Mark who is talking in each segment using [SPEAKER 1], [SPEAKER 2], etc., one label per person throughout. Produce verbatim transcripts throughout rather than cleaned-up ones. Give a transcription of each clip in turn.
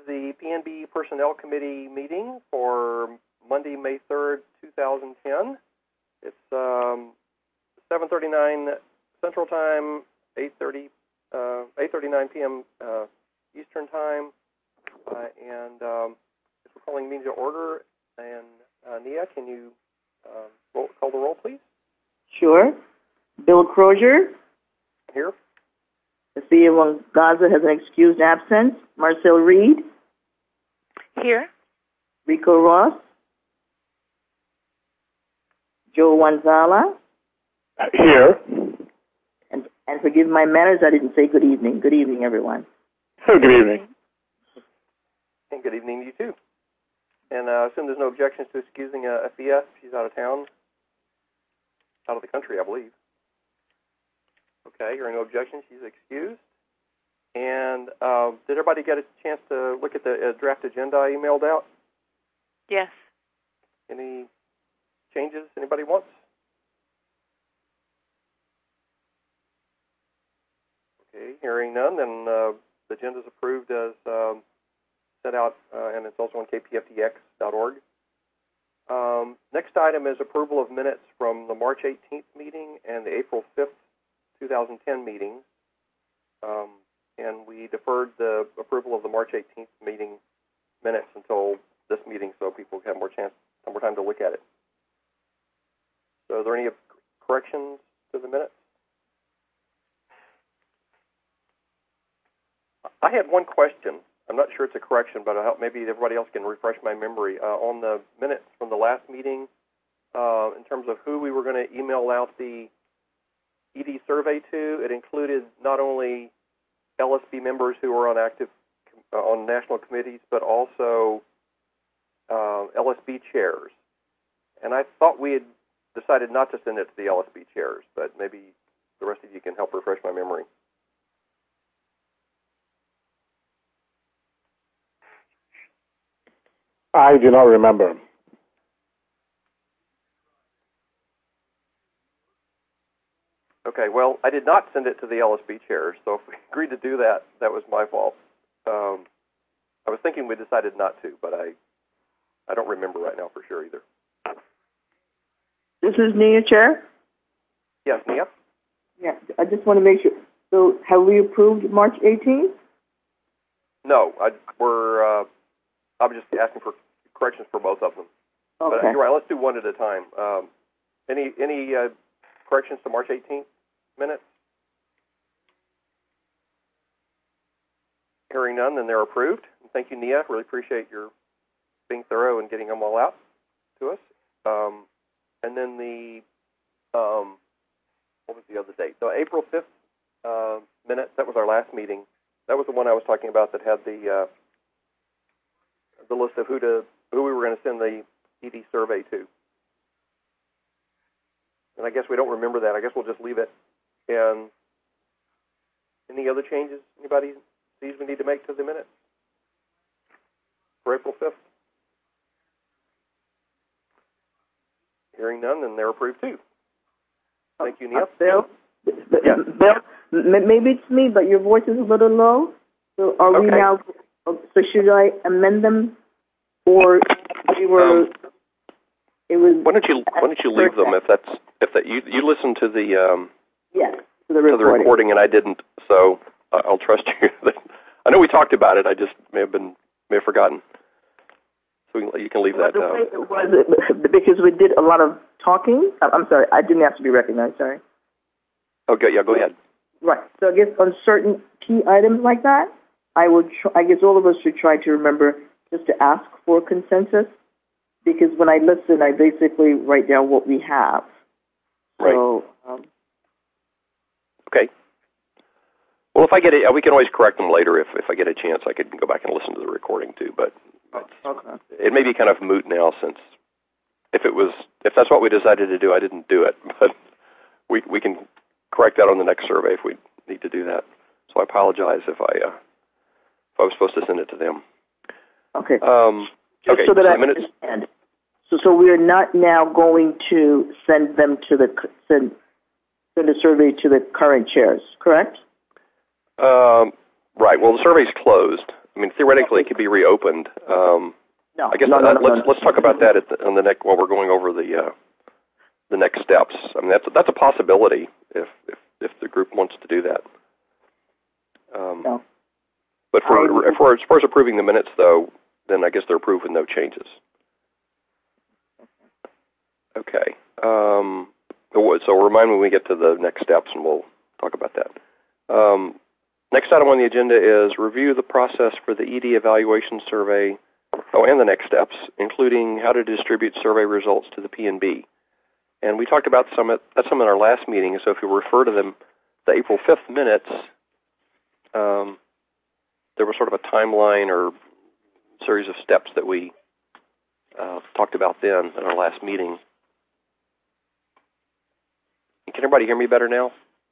[SPEAKER 1] the P N B Personnel Committee meeting for Monday, May third, two thousand ten. It's um, seven thirty-nine Central Time, eight thirty, uh, eight thirty-nine p.m. Uh, Eastern Time, uh, and um, we're calling meeting to order. And uh, Nia, can you uh, roll, call the roll, please?
[SPEAKER 2] Sure. Bill Crozier.
[SPEAKER 1] Here.
[SPEAKER 2] Sophia Wangaza has an excused absence. Marcel Reed.
[SPEAKER 3] Here.
[SPEAKER 2] Rico Ross. Joe Wanzala.
[SPEAKER 4] Here.
[SPEAKER 2] And, and forgive my manners, I didn't say good evening. Good evening, everyone.
[SPEAKER 4] Oh, good evening.
[SPEAKER 1] And good evening to you, too. And uh, I assume there's no objections to excusing uh, Afia. She's out of town. Out of the country, I believe. Okay, hearing no objections, she's excused. And uh, did everybody get a chance to look at the uh, draft agenda I emailed out?
[SPEAKER 3] Yes.
[SPEAKER 1] Any changes anybody wants? Okay, hearing none, then uh, the agenda is approved as um, sent out, uh, and it's also on K P F T X dot org. Um, next item is approval of minutes from the March eighteenth meeting and the April fifth, two thousand ten meeting. Um, and we deferred the approval of the March eighteenth meeting minutes until this meeting so people have more chance, more time to look at it. So are there any corrections to the minutes? I had one question. I'm not sure it's a correction, but I hope maybe everybody else can refresh my memory. Uh, on the minutes from the last meeting, uh, in terms of who we were going to email out the E D survey to, it included not only L S B members who are on active uh, on national committees, but also uh, L S B chairs. And I thought we had decided not to send it to the L S B chairs, but maybe the rest of you can help refresh my memory.
[SPEAKER 4] I do not remember.
[SPEAKER 1] Okay, well, I did not send it to the L S B chairs, so if we agreed to do that, that was my fault. Um, I was thinking we decided not to, but I I don't remember right now for sure either.
[SPEAKER 2] This is Nia, Chair?
[SPEAKER 1] Yes, Nia?
[SPEAKER 2] Yeah, I just want to make sure. So have we approved March eighteenth?
[SPEAKER 1] No, I, we're, uh, I was just asking for corrections for both of them.
[SPEAKER 2] Okay.
[SPEAKER 1] But you're right, let's do one at a time. Um, any any uh, corrections to March eighteenth minutes? Hearing none, then they're approved. Thank you, Nia. Really appreciate your being thorough and getting them all out to us. Um, and then the, um, what was the other date? So April fifth uh, minutes, that was our last meeting. That was the one I was talking about that had the uh, the list of who to who we were going to send the E D survey to. And I guess we don't remember that. I guess we'll just leave it. And any other changes anybody sees we need to make to the minutes for April fifth? Hearing none, then they're approved too. Thank you, Neil.
[SPEAKER 2] Uh, Bill?
[SPEAKER 1] Yeah.
[SPEAKER 2] Bill, maybe it's me, but your voice is a little low. So are we
[SPEAKER 1] Okay.
[SPEAKER 2] now, so should I amend them? Or we were,
[SPEAKER 1] Um,
[SPEAKER 2] it was...
[SPEAKER 1] Why don't you why don't you leave them if that's if that you you listen to the um
[SPEAKER 2] yes, to the
[SPEAKER 1] to the
[SPEAKER 2] recording.
[SPEAKER 1] recording and I didn't, so uh, I'll trust you. I know we talked about it. I just may have been may have forgotten. So we can, you can leave
[SPEAKER 2] Well,
[SPEAKER 1] that.
[SPEAKER 2] the
[SPEAKER 1] Um,
[SPEAKER 2] way it was, because we did a lot of talking. I'm sorry, I didn't have to be recognized. Sorry.
[SPEAKER 1] okay, yeah, go ahead.
[SPEAKER 2] Right. So I guess on certain key items like that, I would. Tr- I guess all of us should try to remember just to ask for consensus, because when I listen, I basically write down what we have. So, um,
[SPEAKER 1] Okay. Well, if I get it, we can always correct them later. If if I get a chance, I could go back and listen to the recording too. But it's,
[SPEAKER 2] okay.
[SPEAKER 1] it may be kind of moot now, since if it was if that's what we decided to do, I didn't do it. But we we can correct that on the next survey if we need to do that. So I apologize if I uh, if I was supposed to send it to them.
[SPEAKER 2] Okay.
[SPEAKER 1] Um,
[SPEAKER 2] Just
[SPEAKER 1] okay.
[SPEAKER 2] so that
[SPEAKER 1] so
[SPEAKER 2] I
[SPEAKER 1] minutes,
[SPEAKER 2] understand. So, so we are not now going to send them to the send send a survey to the current chairs, correct?
[SPEAKER 1] Um, right. Well, the survey's closed. I mean, theoretically, it could be reopened. Um,
[SPEAKER 2] No,
[SPEAKER 1] I guess
[SPEAKER 2] no, no,
[SPEAKER 1] uh,
[SPEAKER 2] no,
[SPEAKER 1] let's
[SPEAKER 2] no.
[SPEAKER 1] let's talk about that at the, on the next while we're going over the uh, the next steps. I mean, that's that's a possibility if if, if the group wants to do that. Um,
[SPEAKER 2] No.
[SPEAKER 1] But for
[SPEAKER 2] I-
[SPEAKER 1] if we're as far as approving the minutes, though, then I guess they're approved with no changes. Okay. Um, so remind me when we get to the next steps, and we'll talk about that. Um, next item on the agenda is review the process for the E D evaluation survey. Oh, and the next steps, including how to distribute survey results to the P N B. And we talked about some at, that's some in our last meeting. So if you refer to them, the April fifth minutes, um, there was sort of a timeline or series of steps that we uh, talked about then in our last meeting. Can everybody hear me better now?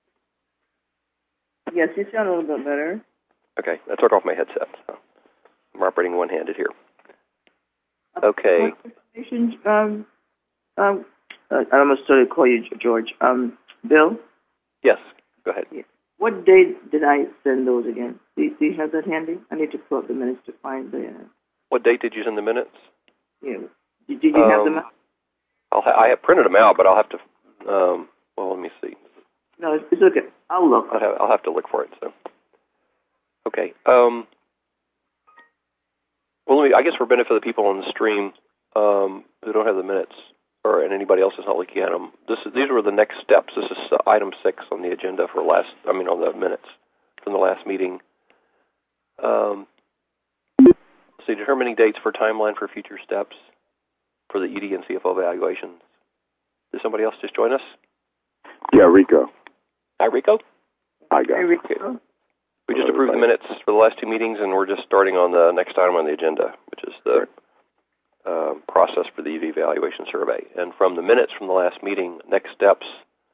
[SPEAKER 2] Yes, you sound a little bit better.
[SPEAKER 1] Okay, I took off my headset. So I'm operating one-handed here. Okay.
[SPEAKER 2] What information, um, um, uh, I almost started to call you George. Um, Bill,
[SPEAKER 1] Yes, go ahead.
[SPEAKER 2] what date did I send those again? Do you, do you have that handy? I need to pull up the minutes to find the, uh,
[SPEAKER 1] What date did you send the minutes?
[SPEAKER 2] yeah. Did, did you have them?
[SPEAKER 1] Um, I'll ha- I have printed them out, but I'll have to. Um, well, let me see.
[SPEAKER 2] No, it's, it's okay. I'll look.
[SPEAKER 1] I'll have, I'll have to look for it. So, okay. Um, well, let me, I guess for benefit of the people on the stream um, who don't have the minutes, or and anybody else that's not looking at them, this is, these were the next steps. This is uh, item six on the agenda for last. I mean, on the minutes from the last meeting. Um, see, determining dates for timeline for future steps for the E D and C F O evaluations. Did somebody else just join us?
[SPEAKER 4] Yeah, Rico.
[SPEAKER 1] Hi, Rico.
[SPEAKER 4] Hi, guys.
[SPEAKER 2] Hey, Rick.
[SPEAKER 1] Okay. We just approved the minutes for the last two meetings, and we're just starting on the next item on the agenda, which is the uh, process for the E D evaluation survey. And from the minutes from the last meeting, next steps,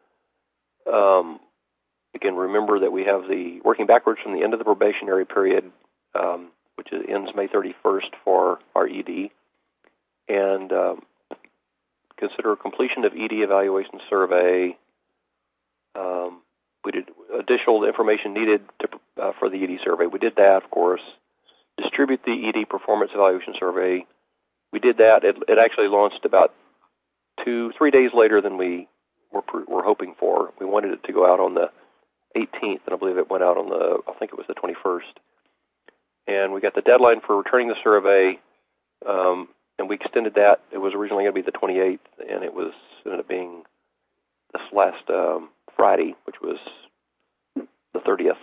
[SPEAKER 1] um, again, remember that we have the working backwards from the end of the probationary period, um, which is, ends May thirty-first for our E D, and um, consider completion of E D evaluation survey. Um, we did additional information needed to, uh, for the E D survey. We did that, of course. Distribute the E D performance evaluation survey. We did that. It, it actually launched about two, three days later than we were, were hoping for. We wanted it to go out on the eighteenth, and I believe it went out on the, I think it was the twenty-first. And we got the deadline for returning the survey, um, and we extended that. It was originally going to be the twenty-eighth, and it was ended up being this last um, Friday, which was the thirtieth.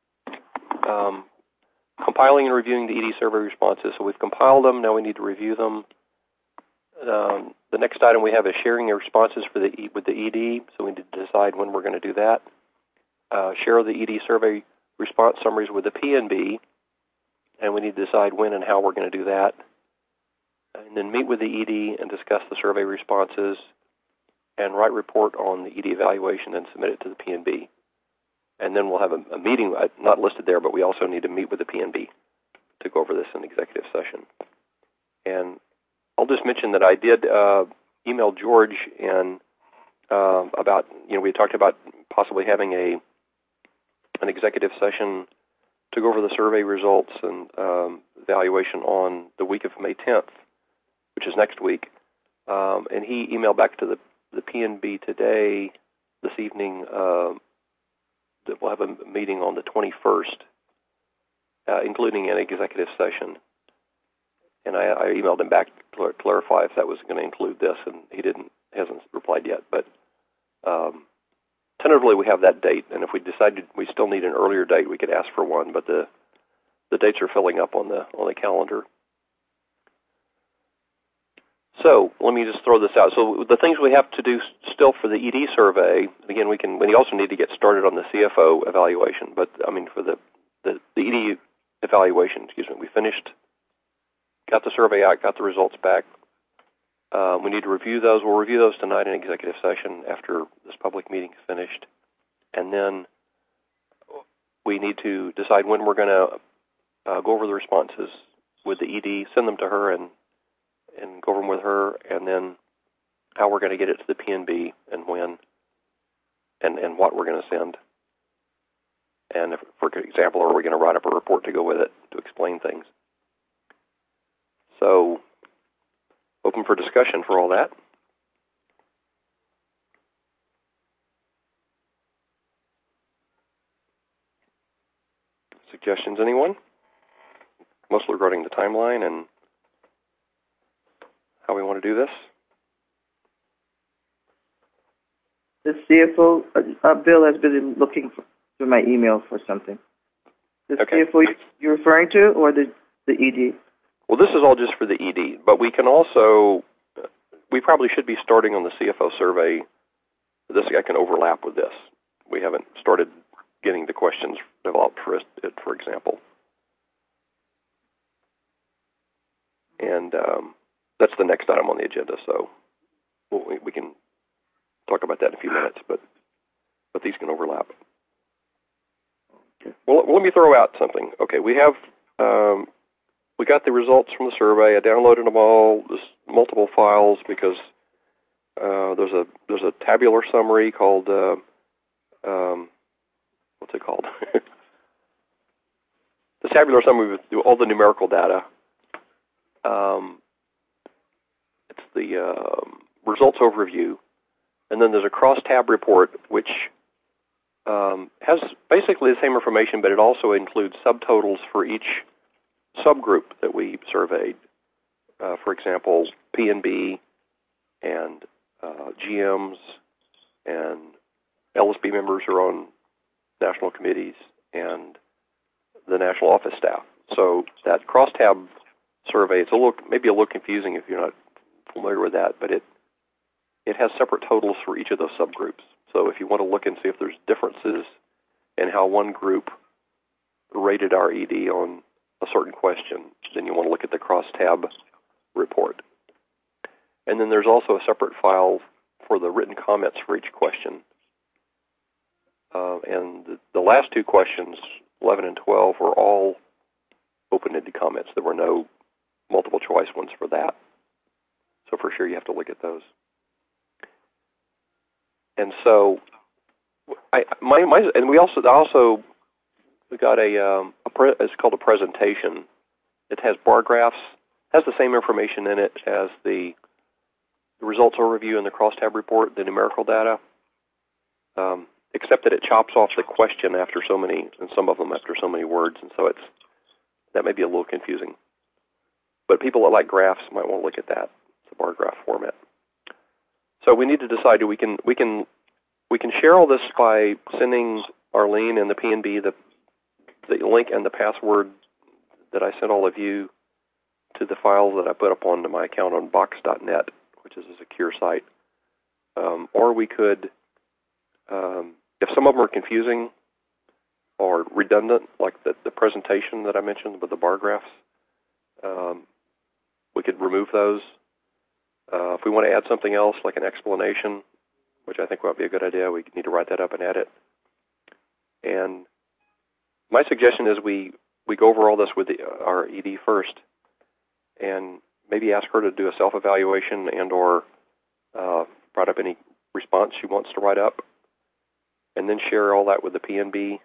[SPEAKER 1] Um, compiling and reviewing the E D survey responses. So we've compiled them. Now we need to review them. Um, the next item we have is sharing the responses for the e- with the E D. So we need to decide when we're going to do that. Uh, share the E D survey response summaries with the P N B, and we need to decide when and how we're going to do that. And then meet with the E D and discuss the survey responses, and write report on the E D evaluation and submit it to the P N B. And then we'll have a, a meeting, uh, not listed there, but we also need to meet with the P N B to go over this in executive session. And I'll just mention that I did uh, email George and uh, about, you know, we talked about possibly having a an executive session to go over the survey results and um, evaluation on the week of May tenth, which is next week. Um, and he emailed back to the, the P N B today, this evening, uh, that we'll have a meeting on the twenty-first, uh, including an executive session. And I, I emailed him back to clarify if that was going to include this, and he didn't, hasn't replied yet. But um, tentatively, we have that date, and if we decided we still need an earlier date, we could ask for one. But the the dates are filling up on the on the calendar. So let me just throw this out. So the things we have to do still for the E D survey, again, we can. We also need to get started on the C F O evaluation. But I mean, for the the, the E D evaluation, excuse me, we finished, got the survey out, got the results back. Um, we need to review those. We'll review those tonight in executive session after this public meeting is finished, and then we need to decide when we're going to uh, go over the responses with the E D, send them to her, and and go over them with her, and then how we're going to get it to the P N B and when, and, and what we're going to send.
[SPEAKER 5] And if, for example, are we going to write up a report to go with it to explain things? So, open for discussion for all that. Suggestions, anyone? Mostly regarding the timeline and how we want to do this.
[SPEAKER 2] The C F O, uh, uh, Bill has been looking for, through my email for something. The
[SPEAKER 5] Okay.
[SPEAKER 2] C F O you're referring to, or the, the E D?
[SPEAKER 5] Well, this is all just for the E D, but we can also, we probably should be starting on the C F O survey. This guy can overlap with this. We haven't started getting the questions developed for it, for example. And um, that's the next item on the agenda, so we, we can talk about that in a few minutes, but but these can overlap.
[SPEAKER 2] Okay.
[SPEAKER 5] Well, let me throw out something. Okay, we have um, we got the results from the survey. I downloaded them all. There's multiple files because uh, there's a there's a tabular summary called uh, um, what's it called? The tabular summary with all the numerical data. Um, it's the uh, results overview. And then there's a cross-tab report, which um, has basically the same information, but it also includes subtotals for each subgroup that we surveyed. Uh, for example, P and B and uh, G Ms and L S B members who are on national committees and the national office staff. So that cross-tab survey, it's a little, maybe a little confusing if you're not familiar with that, but it It has separate totals for each of those subgroups. So if you want to look and see if there's differences in how one group rated our E D on a certain question, then you want to look at the cross-tab report. And then there's also a separate file for the written comments for each question. Uh, and the, the last two questions, eleven and twelve, were all open-ended comments. There were no multiple-choice ones for that. So for sure you have to look at those. And so, I my, my and we also also we got a um a pre, it's called a presentation. It has bar graphs, has the same information in it as the, the results overview and the crosstab report, the numerical data, um, except that it chops off the question after so many, and some of them after so many words, and so it's that may be a little confusing. But people that like graphs might want to look at that. It's a bar graph format. So we need to decide, we can we can we can share all this by sending Arlene and the P and B the the link and the password that I sent all of you to the files that I put up onto my account on box dot net, which is a secure site. Um, or we could, um, if some of them are confusing or redundant, like the, the presentation that I mentioned with the bar graphs, um, we could remove those. Uh, if we want to add something else, like an explanation, which I think would be a good idea, we need to write that up and add it. And my suggestion is we, we go over all this with the, our E D first, and maybe ask her to do a self-evaluation and or uh, write up any response she wants to write up, and then share all that with the P and B,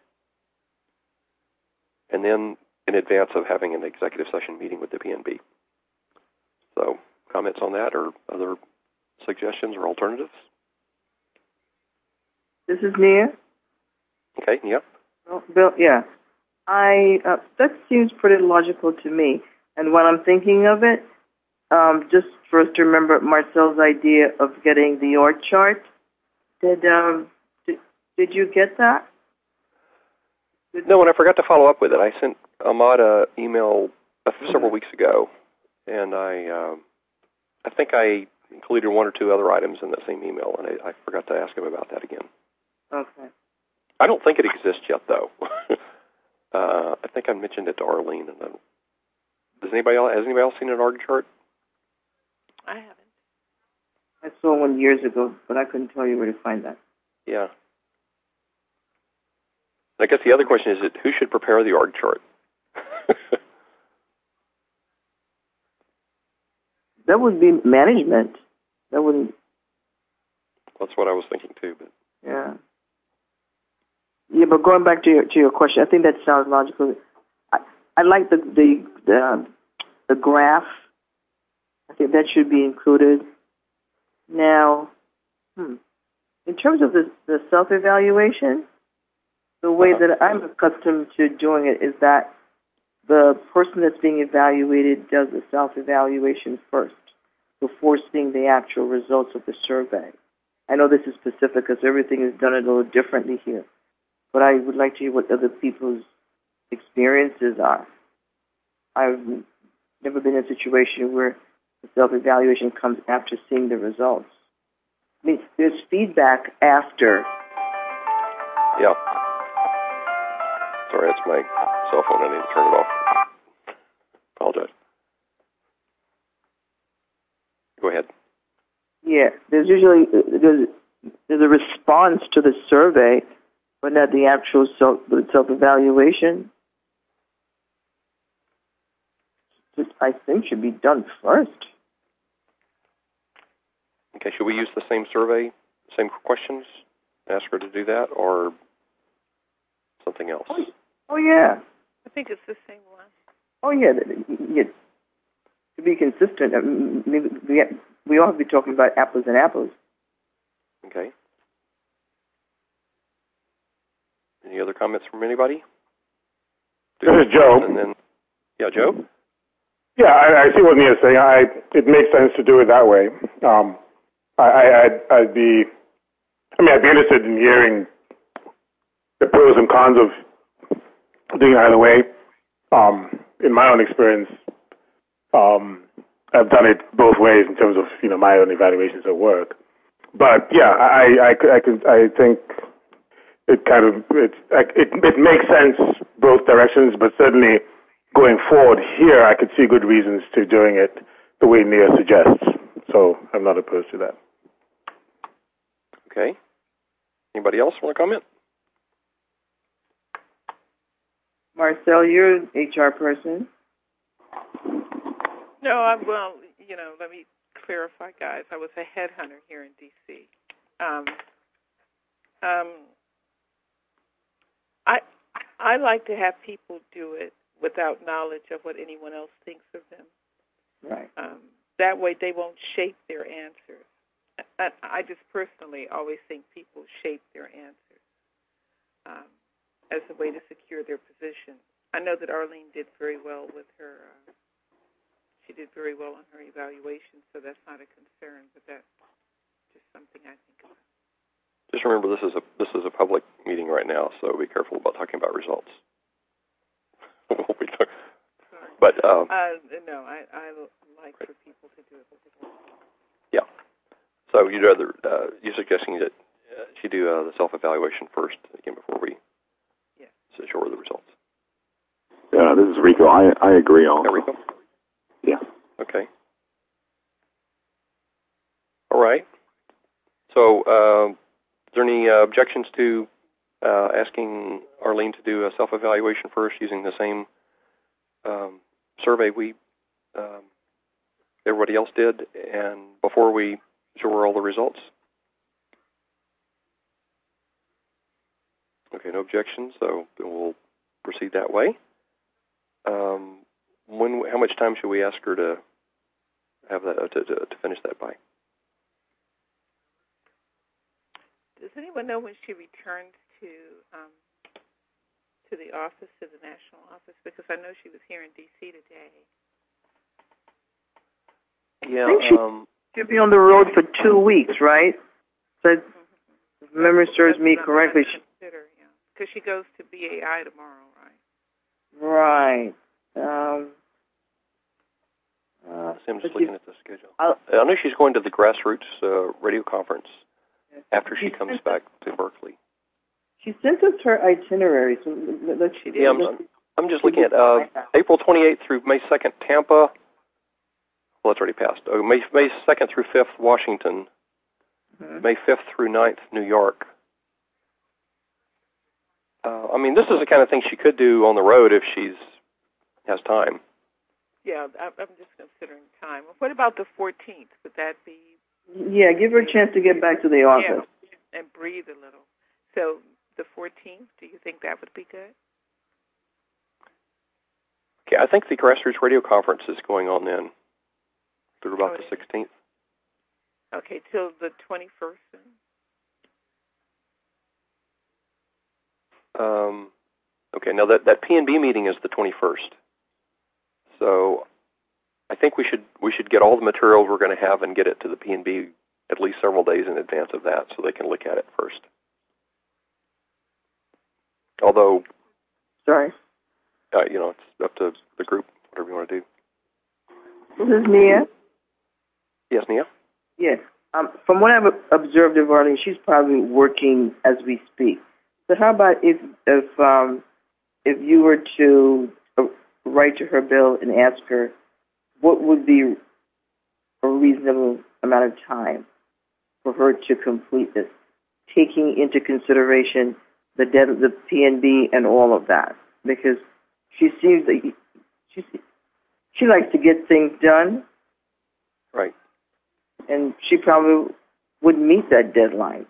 [SPEAKER 5] and then in advance of having an executive session meeting with the P and B. So, comments on that or other suggestions or alternatives?
[SPEAKER 2] This is Nia.
[SPEAKER 5] Okay, yeah.
[SPEAKER 2] Well, Bill, yeah. I uh, that seems pretty logical to me. And when I'm thinking of it, um, just for us to remember Marcel's idea of getting the org chart. Did um, did, did you get that? Did
[SPEAKER 5] No, and I forgot to follow up with it. I sent Ahmad an email uh, several weeks ago, and I um, I think I included one or two other items in that same email, and I, I forgot to ask him about that again.
[SPEAKER 2] Okay.
[SPEAKER 5] I don't think it exists yet, though. uh, I think I mentioned it to Arlene. And then, does anybody else, has anybody else seen an org chart?
[SPEAKER 3] I haven't.
[SPEAKER 2] I saw one years ago, but I couldn't tell you where to find that.
[SPEAKER 5] Yeah. I guess the other question is, who should prepare the org chart?
[SPEAKER 2] That would be management. That wouldn't.
[SPEAKER 5] That's what I was thinking too. But
[SPEAKER 2] Yeah. Yeah, but going back to your to your question, I think that sounds logical. I, I like the the the, um, the graph. I think that should be included. Now, hmm, in terms of the the self evaluation, the way that I'm accustomed to doing it is that the person that's being evaluated does the self evaluation first before seeing the actual results of the survey. I know this is specific because everything is done a little differently here, but I would like to hear what other people's experiences are. I've never been in a situation where the self-evaluation comes after seeing the results. I mean, there's feedback after.
[SPEAKER 5] Yeah. Sorry, that's my cell phone. I need to turn it off. Apologize. Go ahead.
[SPEAKER 2] Yeah, there's usually there's, there's a response to the survey, but not the actual self, self-evaluation. Which I think should be done first.
[SPEAKER 5] Okay, should we use the same survey, same questions, ask her to do that, or something else?
[SPEAKER 2] Oh, oh yeah.
[SPEAKER 3] I think it's the same one.
[SPEAKER 2] Oh yeah. yeah. To be consistent, I mean, maybe we have, we all have to be talking about apples and apples.
[SPEAKER 5] Okay. Any other comments from anybody?
[SPEAKER 4] This is Joe.
[SPEAKER 5] And then, yeah, Joe?
[SPEAKER 4] Yeah, I, I see what Nia's saying. I, it makes sense to do it that way. Um, I, I, I'd, I'd be, I mean, I'd be interested in hearing the pros and cons of doing it either way. Um, in my own experience, um, I've done it both ways in terms of, you know, my own evaluations of work. But yeah, I, I, I, could, I think it kind of, it, it, it makes sense both directions, but certainly going forward here, I could see good reasons to doing it the way Nia suggests. So I'm not opposed to that.
[SPEAKER 5] Okay. Anybody else want to comment?
[SPEAKER 2] Marcel, you're an H R person.
[SPEAKER 3] No, I'm, well, you know, let me clarify, guys. I was a headhunter here in D C Um, um, I I like to have people do it without knowledge of what anyone else thinks of them.
[SPEAKER 2] Right.
[SPEAKER 3] Um, that way they won't shape their answers. I, I just personally always think people shape their answers um, as a way to secure their position. I know that Arlene did very well with her, uh, she did very well on her evaluation, so that's not a concern, but that's just something I think about.
[SPEAKER 5] Just remember, this is a this is a public meeting right now, so be careful about talking about results. But um,
[SPEAKER 3] uh, no, I, I like for people to do it.
[SPEAKER 5] Yeah. So you'd rather uh, you're suggesting that uh, she do uh, the self-evaluation first again before we
[SPEAKER 3] yeah.
[SPEAKER 5] show her the results.
[SPEAKER 4] Yeah, this is Rico. I I agree on.
[SPEAKER 5] Yeah, Rico?
[SPEAKER 4] Yeah.
[SPEAKER 5] Okay. All right. So, uh, is there any uh, objections to uh, asking Arlene to do a self-evaluation first using the same um, survey we um, everybody else did, and before we show her all the results? Okay, no objections, so we'll proceed that way. Um, when? How much time should we ask her to have that uh, to, to to finish that by?
[SPEAKER 3] Does anyone know when she returns to um, to the office, to the national office? Because I know she was here in D C today.
[SPEAKER 5] Yeah,
[SPEAKER 2] I think she,
[SPEAKER 5] um,
[SPEAKER 2] she'll be on the road for two weeks, right? So, if memory serves me
[SPEAKER 3] That's
[SPEAKER 2] correctly.
[SPEAKER 3] something I consider, yeah, because she goes to B A I tomorrow, right?
[SPEAKER 2] Right. Um, uh,
[SPEAKER 5] I'm just
[SPEAKER 2] but
[SPEAKER 5] looking
[SPEAKER 2] you-
[SPEAKER 5] at the schedule.
[SPEAKER 2] I'll-
[SPEAKER 5] I know she's going to the Grassroots uh, radio conference after she
[SPEAKER 2] She
[SPEAKER 5] comes
[SPEAKER 2] sent
[SPEAKER 5] back to Berkeley.
[SPEAKER 2] She sent us her itinerary, so let's.
[SPEAKER 3] She did.
[SPEAKER 5] Yeah, I'm, I'm just looking at uh, April twenty-eighth through May second, Tampa. Well, that's already passed. Oh, May May second through fifth, Washington.
[SPEAKER 2] Mhm.
[SPEAKER 5] May fifth through ninth, New York. Uh, I mean, this is the kind of thing she could do on the road if she's has time.
[SPEAKER 3] Yeah, I- I'm just considering time. What about the fourteenth? Would that be?
[SPEAKER 2] Yeah, give her a chance to get back to the office.
[SPEAKER 3] Yeah, and breathe a little. So the fourteenth? Do you think that would be good?
[SPEAKER 5] Okay, I think the grassroots radio conference is going on then through about
[SPEAKER 3] Oh,
[SPEAKER 5] the
[SPEAKER 3] it is.
[SPEAKER 5] sixteenth.
[SPEAKER 3] Okay, till the twenty-first then?
[SPEAKER 5] Um, okay, now that, that P N B meeting is the twenty-first. So I think we should we should get all the materials we're going to have and get it to the P N B at least several days in advance of that so they can look at it first. Although,
[SPEAKER 2] Sorry.
[SPEAKER 5] uh, you know, it's up to the group, whatever you want to do.
[SPEAKER 2] This is Nia.
[SPEAKER 5] Yes, Nia?
[SPEAKER 2] Yes. Um, from what I've observed of Arlene, she's probably working as we speak. So how about if if um, if you were to uh, write to her, Bill, and ask her what would be a reasonable amount of time for her to complete this, taking into consideration the debt of the P N B and all of that, because she seems that she she likes to get things done,
[SPEAKER 5] Right.
[SPEAKER 2] and she probably would meet that deadline.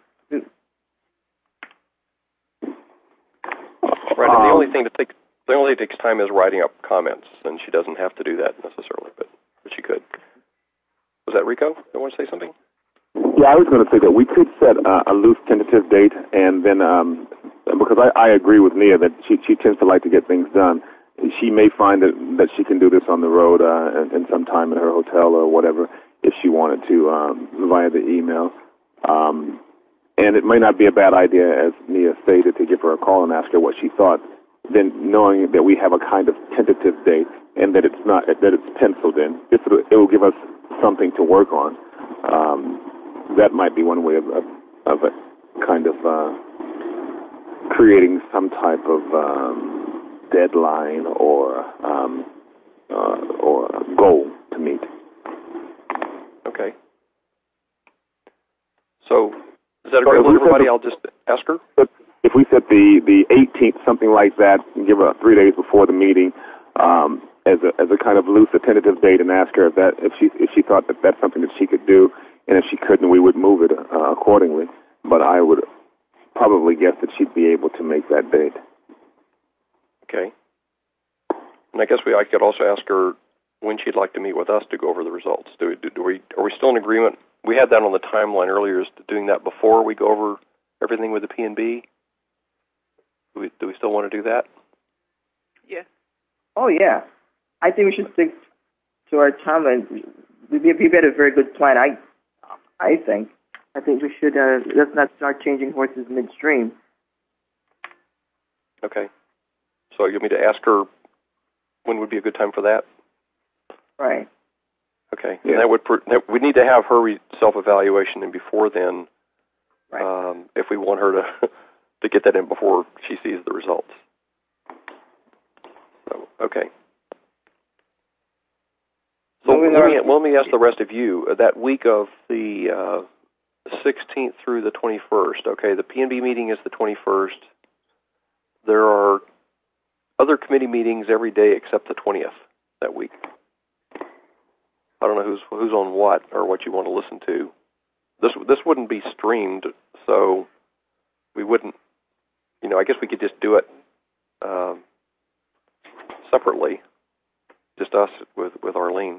[SPEAKER 5] Right, and the
[SPEAKER 4] Um,
[SPEAKER 5] only thing that takes the only thing that takes time is writing up comments, and she doesn't have to do that necessarily, but, but she could. Was that Rico? You want to say something?
[SPEAKER 4] Yeah, I was going to say that we could set uh, a loose tentative date, and then um, because I, I agree with Nia that she she tends to like to get things done. She may find that that she can do this on the road uh, and, and sometime in her hotel or whatever if she wanted to um, via the email. Um, and it may not be a bad idea, as Nia stated, to give her a call and ask her what she thought. Then knowing that we have a kind of tentative date and that it's not that it's penciled in, it will, it will give us something to work on. Um, that might be one way of of, of a kind of uh, creating some type of um, deadline or um, uh, or goal to meet.
[SPEAKER 5] Okay. So, is that agreeable to everybody? I'll just ask her.
[SPEAKER 4] If we set the, the eighteenth, something like that, and give her three days before the meeting, um, as a as a kind of loose, a tentative date, and ask her if that if she if she thought that that's something that she could do, and if she couldn't, we would move it uh, accordingly. But I would probably guess that she'd be able to make that date.
[SPEAKER 5] Okay. And I guess we I could also ask her when she'd like to meet with us to go over the results. Do we, do, do we are we still in agreement? We had that on the timeline earlier, is doing that before we go over everything with the P N B. Do we, do we still want to do that?
[SPEAKER 3] Yes.
[SPEAKER 2] Oh, yeah. I think we should stick to our timeline. We've we've had a very good plan, I I think. I think we should, uh, let's not start changing horses midstream.
[SPEAKER 5] Okay. So you want me to ask her when would be a good time for that?
[SPEAKER 2] Right.
[SPEAKER 5] Okay.
[SPEAKER 4] Yeah.
[SPEAKER 5] And that would pr- that, we need to have her re- self-evaluation, and before then,
[SPEAKER 2] Right.
[SPEAKER 5] um, if we want her to to get that in before she sees the results. So, okay. So
[SPEAKER 2] Moving
[SPEAKER 5] let me,
[SPEAKER 2] on.
[SPEAKER 5] well, let me ask the rest of you. Uh, That week of the uh, sixteenth through the twenty-first, okay, the P N B meeting is the twenty-first. There are other committee meetings every day except the twentieth that week. I don't know who's who's on what or what you want to listen to. This this wouldn't be streamed, so we wouldn't. You know, I guess we could just do it um, separately, just us with with Arlene.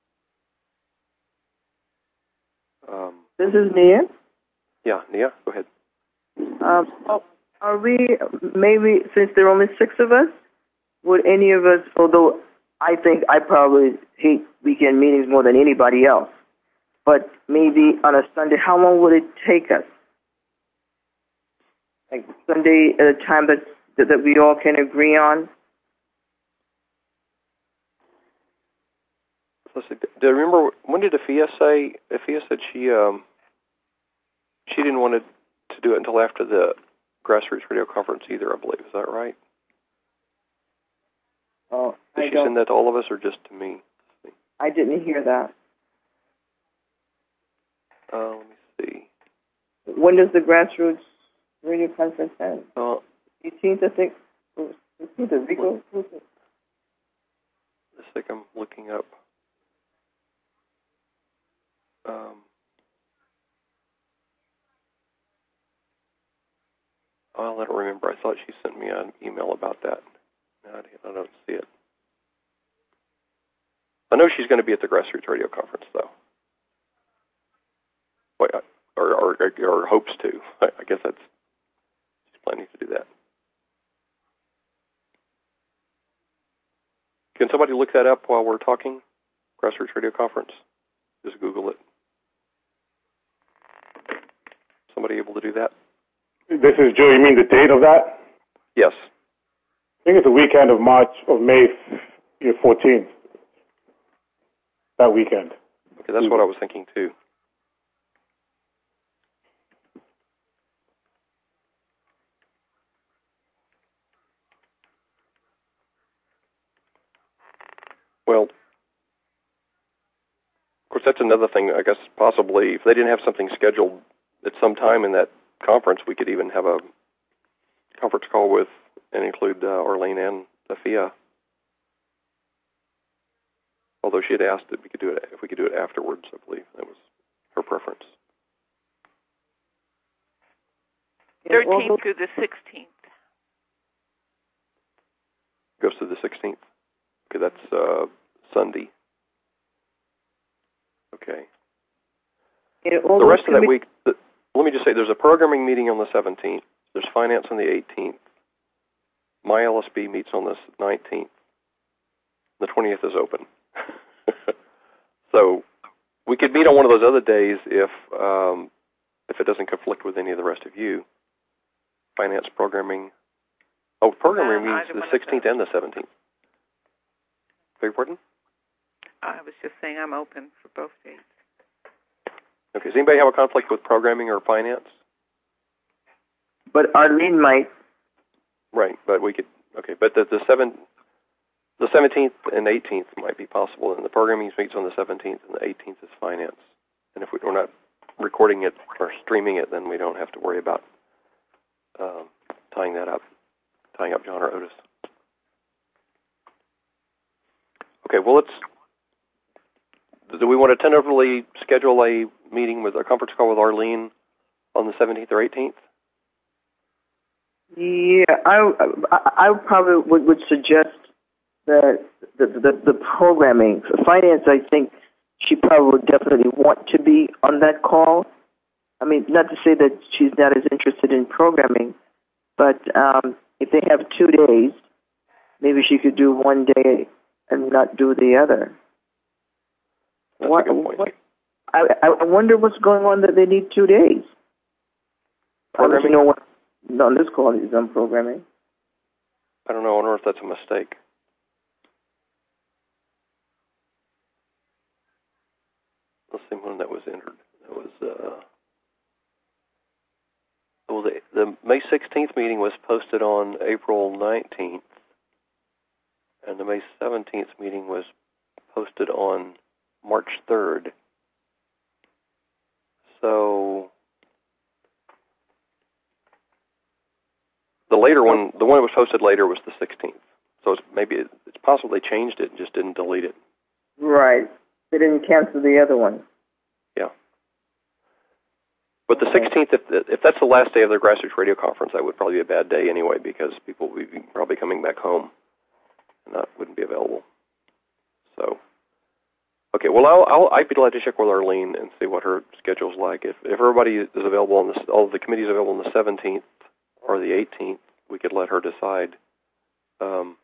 [SPEAKER 5] Um,
[SPEAKER 2] This is Nia.
[SPEAKER 5] yeah, Nia, go ahead.
[SPEAKER 2] Um, oh, are we, maybe, since there are only six of us, would any of us, although I think I probably hate weekend meetings more than anybody else, but maybe on a Sunday, how long would it take us? Like Sunday at a time that that we all can agree on?
[SPEAKER 5] Let's see, do you remember, when did Afia say, Afia said she um, she didn't want to, to do it until after the grassroots radio conference either, I believe. Is that right?
[SPEAKER 2] Oh,
[SPEAKER 5] Did
[SPEAKER 2] I
[SPEAKER 5] she
[SPEAKER 2] don't,
[SPEAKER 5] send that to all of us or just to me?
[SPEAKER 2] I didn't hear that.
[SPEAKER 5] Uh, let me see.
[SPEAKER 2] When does the grassroots radio conference end?
[SPEAKER 5] Uh,
[SPEAKER 2] eighteenth, I think. eighteenth of Rico?
[SPEAKER 5] Let's think I'm looking up. Um, Well, I don't remember. I thought she sent me an email about that. No, I don't see it. I know she's going to be at the Grassroots Radio Conference, though. Wait, or, or, or hopes to. I, I guess that's she's planning to do that. Can somebody look that up while we're talking? Grassroots Radio Conference. Just Google it. Somebody able to do that?
[SPEAKER 4] This is Joe. You mean the date of that?
[SPEAKER 5] Yes.
[SPEAKER 4] I think it's the weekend of March, of May fourteenth. That weekend.
[SPEAKER 5] Okay, that's what I was thinking too. Well, of course, that's another thing. I guess possibly if they didn't have something scheduled at some time in that conference, we could even have a conference call with and include uh, Arlene and Afia. Although she had asked if we could do it if we could do it afterwards, I believe that was her preference.
[SPEAKER 3] Thirteenth through the sixteenth.
[SPEAKER 5] Goes to the sixteenth. Okay, that's uh, Sunday. Okay.
[SPEAKER 2] Yeah,
[SPEAKER 5] the rest of that week, the, let me just say, there's a programming meeting on the seventeenth. There's finance on the eighteenth. My L S B meets on the nineteenth. The twentieth is open. So we could meet on one of those other days if um, if it doesn't conflict with any of the rest of you. Finance programming. Oh, programming
[SPEAKER 3] Um,
[SPEAKER 5] means the sixteenth and the seventeenth. Beg your pardon?
[SPEAKER 3] I was just saying I'm open for both days.
[SPEAKER 5] Okay. Does anybody have a conflict with programming or finance?
[SPEAKER 2] But Arlene might.
[SPEAKER 5] Right, but we could. Okay, but the the seven, the seventeenth and eighteenth might be possible, and the programming meets on the seventeenth, and the eighteenth is finance. And if we, we're not recording it or streaming it, then we don't have to worry about um, tying that up, tying up John or Otis. Okay, well, let's. Do we want to tentatively schedule a meeting with a conference call with Arlene on the seventeenth or eighteenth?
[SPEAKER 2] Yeah, I, I, I probably would, would suggest that the, the the programming for finance. I think she probably would definitely want to be on that call. I mean, not to say that she's not as interested in programming, but um, if they have two days, maybe she could do one day and not do the other.
[SPEAKER 5] That's
[SPEAKER 2] what,
[SPEAKER 5] a good point.
[SPEAKER 2] What, I, I wonder what's going on that they need two days.
[SPEAKER 5] Programming?
[SPEAKER 2] I don't know what on this call is on programming.
[SPEAKER 5] I don't know. I wonder if that's a mistake. Let's see when that was entered. That was uh, well, the, the May sixteenth meeting was posted on April nineteenth, and the May seventeenth meeting was posted on March third. So the later one, the one that was posted later was the sixteenth. So it's maybe it, it's possible they changed it and just didn't delete it.
[SPEAKER 2] Right. They didn't cancel the other one.
[SPEAKER 5] Yeah. But the
[SPEAKER 2] Okay.
[SPEAKER 5] sixteenth, if if that's the last day of their Grassroots Radio Conference, that would probably be a bad day anyway because people would be probably coming back home and that wouldn't be available. So, okay, well, I'll, I'll, I'd be glad to check with Arlene and see what her schedule's like. If if everybody is available on this, all of the committees available on the seventeenth or the eighteenth, we could let her decide. Um,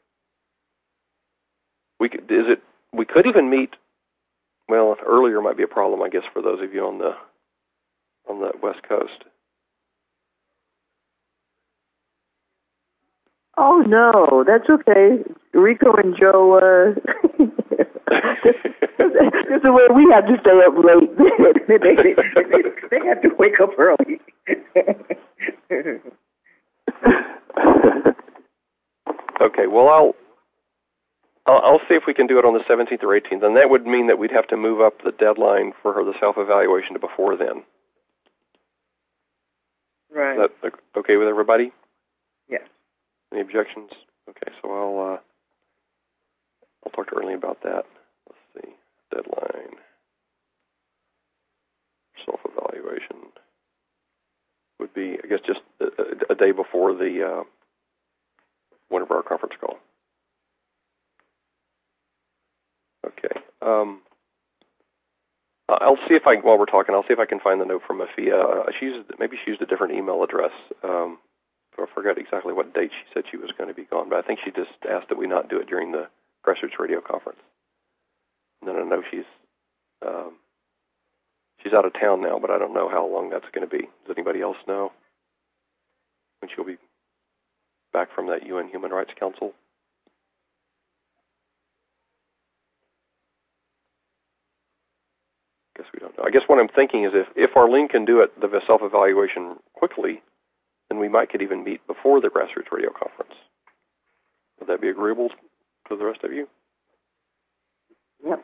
[SPEAKER 5] we could, is it? We could even meet. Well, earlier might be a problem, I guess, for those of you on the on the West Coast.
[SPEAKER 2] Oh no, that's okay. Rico and Joe. Uh, this, this is where we have to stay up late. they, they, they, they have to wake up early.
[SPEAKER 5] Okay, well, I'll, I'll I'll see if we can do it on the seventeenth or eighteenth, and that would mean that we'd have to move up the deadline for her the self-evaluation to before then.
[SPEAKER 2] Right.
[SPEAKER 5] Is that okay with everybody?
[SPEAKER 2] Yes.
[SPEAKER 5] Any objections? Okay, so I'll uh, I'll talk to Ernie about that. Let's see, deadline self-evaluation would be, I guess, just a, a day before the uh, whenever our conference call. Okay. Um, I'll see if I, while we're talking, I'll see if I can find the note from Afia. Uh, she used, maybe she used a different email address. Um, I forgot exactly what date she said she was going to be gone, but I think she just asked that we not do it during the Grassroots Radio Conference. And then I know she's um, she's out of town now, but I don't know how long that's going to be. Does anybody else know when she'll be back from that U N Human Rights Council? I guess we don't know. I guess what I'm thinking is if, if Arlene can do it, the self-evaluation quickly, then we might could even meet before the Grassroots Radio Conference. Would that be agreeable to the rest of you?
[SPEAKER 2] Yep.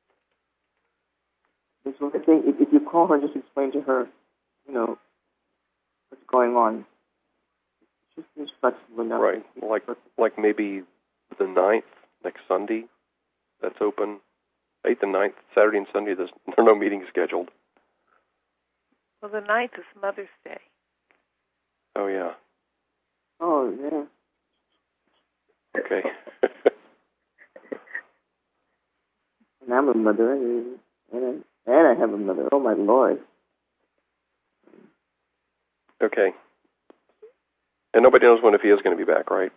[SPEAKER 2] So I think if, if you call her and just explain to her, you know, what's going on, she seems flexible enough.
[SPEAKER 5] Right. Like, like maybe the ninth, next Sunday, that's open. eighth and ninth, Saturday and Sunday, there's, there are no meetings scheduled.
[SPEAKER 3] Well, the ninth is Mother's Day.
[SPEAKER 5] Oh, yeah.
[SPEAKER 2] Oh, yeah.
[SPEAKER 5] Okay.
[SPEAKER 2] And I'm a mother, and, and, I, and I have a mother. Oh, my Lord.
[SPEAKER 5] Okay. And nobody knows when if he is going to be back, right?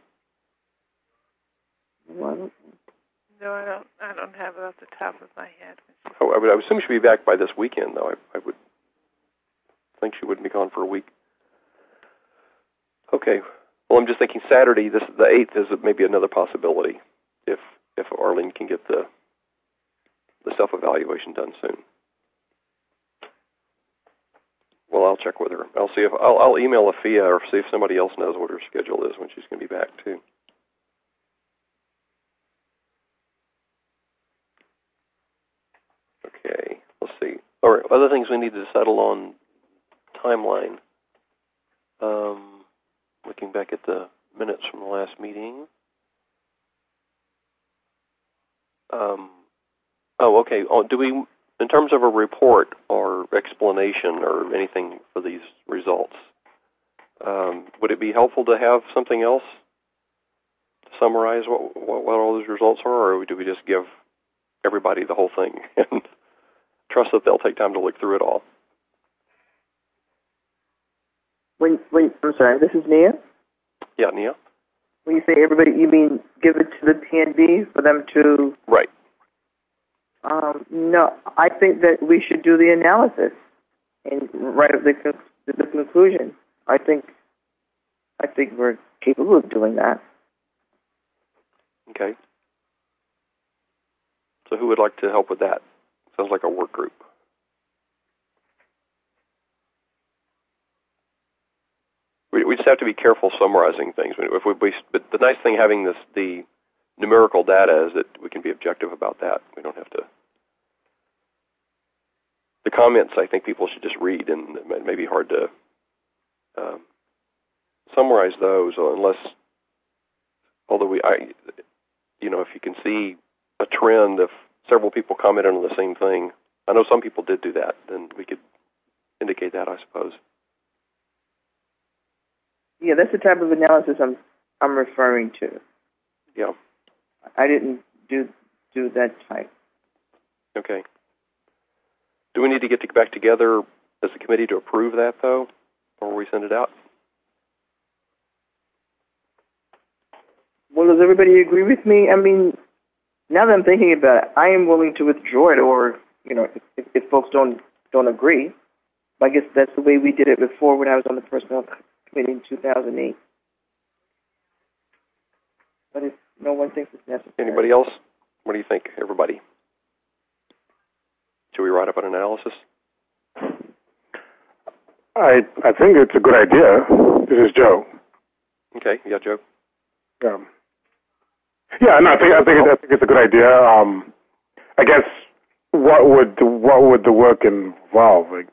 [SPEAKER 2] Well, I don't
[SPEAKER 3] No, I don't. I don't have it off the top of my head.
[SPEAKER 5] Oh, I would, I would assume she'd be back by this weekend, though. I, I would think she wouldn't be gone for a week. Okay. Well, I'm just thinking Saturday, this the eighth is maybe another possibility if if Arlene can get the the self-evaluation done soon. Well, I'll check with her. I'll see if I'll, I'll email Afia or see if somebody else knows what her schedule is when she's going to be back too. Okay, let's see. All right, other things we need to settle on timeline. Um, looking back at the minutes from the last meeting. Um, oh, okay. Oh, do we, in terms of a report or explanation or anything for these results, um, would it be helpful to have something else to summarize what, what, what all those results are, or do we just give everybody the whole thing and trust that they'll take time to look through it all?
[SPEAKER 2] When, when, I'm sorry, this is Nia?
[SPEAKER 5] Yeah, Nia?
[SPEAKER 2] When you say everybody, you mean give it to the P N B for them to...
[SPEAKER 5] Right.
[SPEAKER 2] Um, no, I think that we should do the analysis and write up the, the conclusion. I think, I think we're capable of doing that.
[SPEAKER 5] Okay. So who would like to help with that? Sounds like a work group. We, we just have to be careful summarizing things. If we, we, but the nice thing having this the numerical data is that we can be objective about that. We don't have to. The comments, I think people should just read, and it may be hard to um, summarize those unless, although we, I, you know, if you can see a trend of several people commented on the same thing. I know some people did do that, then we could indicate that, I suppose.
[SPEAKER 2] Yeah, that's the type of analysis I'm I'm referring to.
[SPEAKER 5] Yeah.
[SPEAKER 2] I didn't do do that type.
[SPEAKER 5] Okay. Do we need to get to back together as a committee to approve that, though, before we send it out?
[SPEAKER 2] Well, does everybody agree with me? I mean, now that I'm thinking about it, I am willing to withdraw it, or, you know, if, if folks don't don't agree. I guess that's the way we did it before when I was on the personnel committee in two thousand eight. But if no one thinks it's necessary.
[SPEAKER 5] Anybody else? What do you think, everybody? Should we write up an analysis?
[SPEAKER 4] I I think it's a good idea. This is Joe.
[SPEAKER 5] Okay, you got Joe?
[SPEAKER 4] Yeah. Yeah, no, I think I think it, I think it's a good idea. Um, I guess what would the, what would the work involve? Like,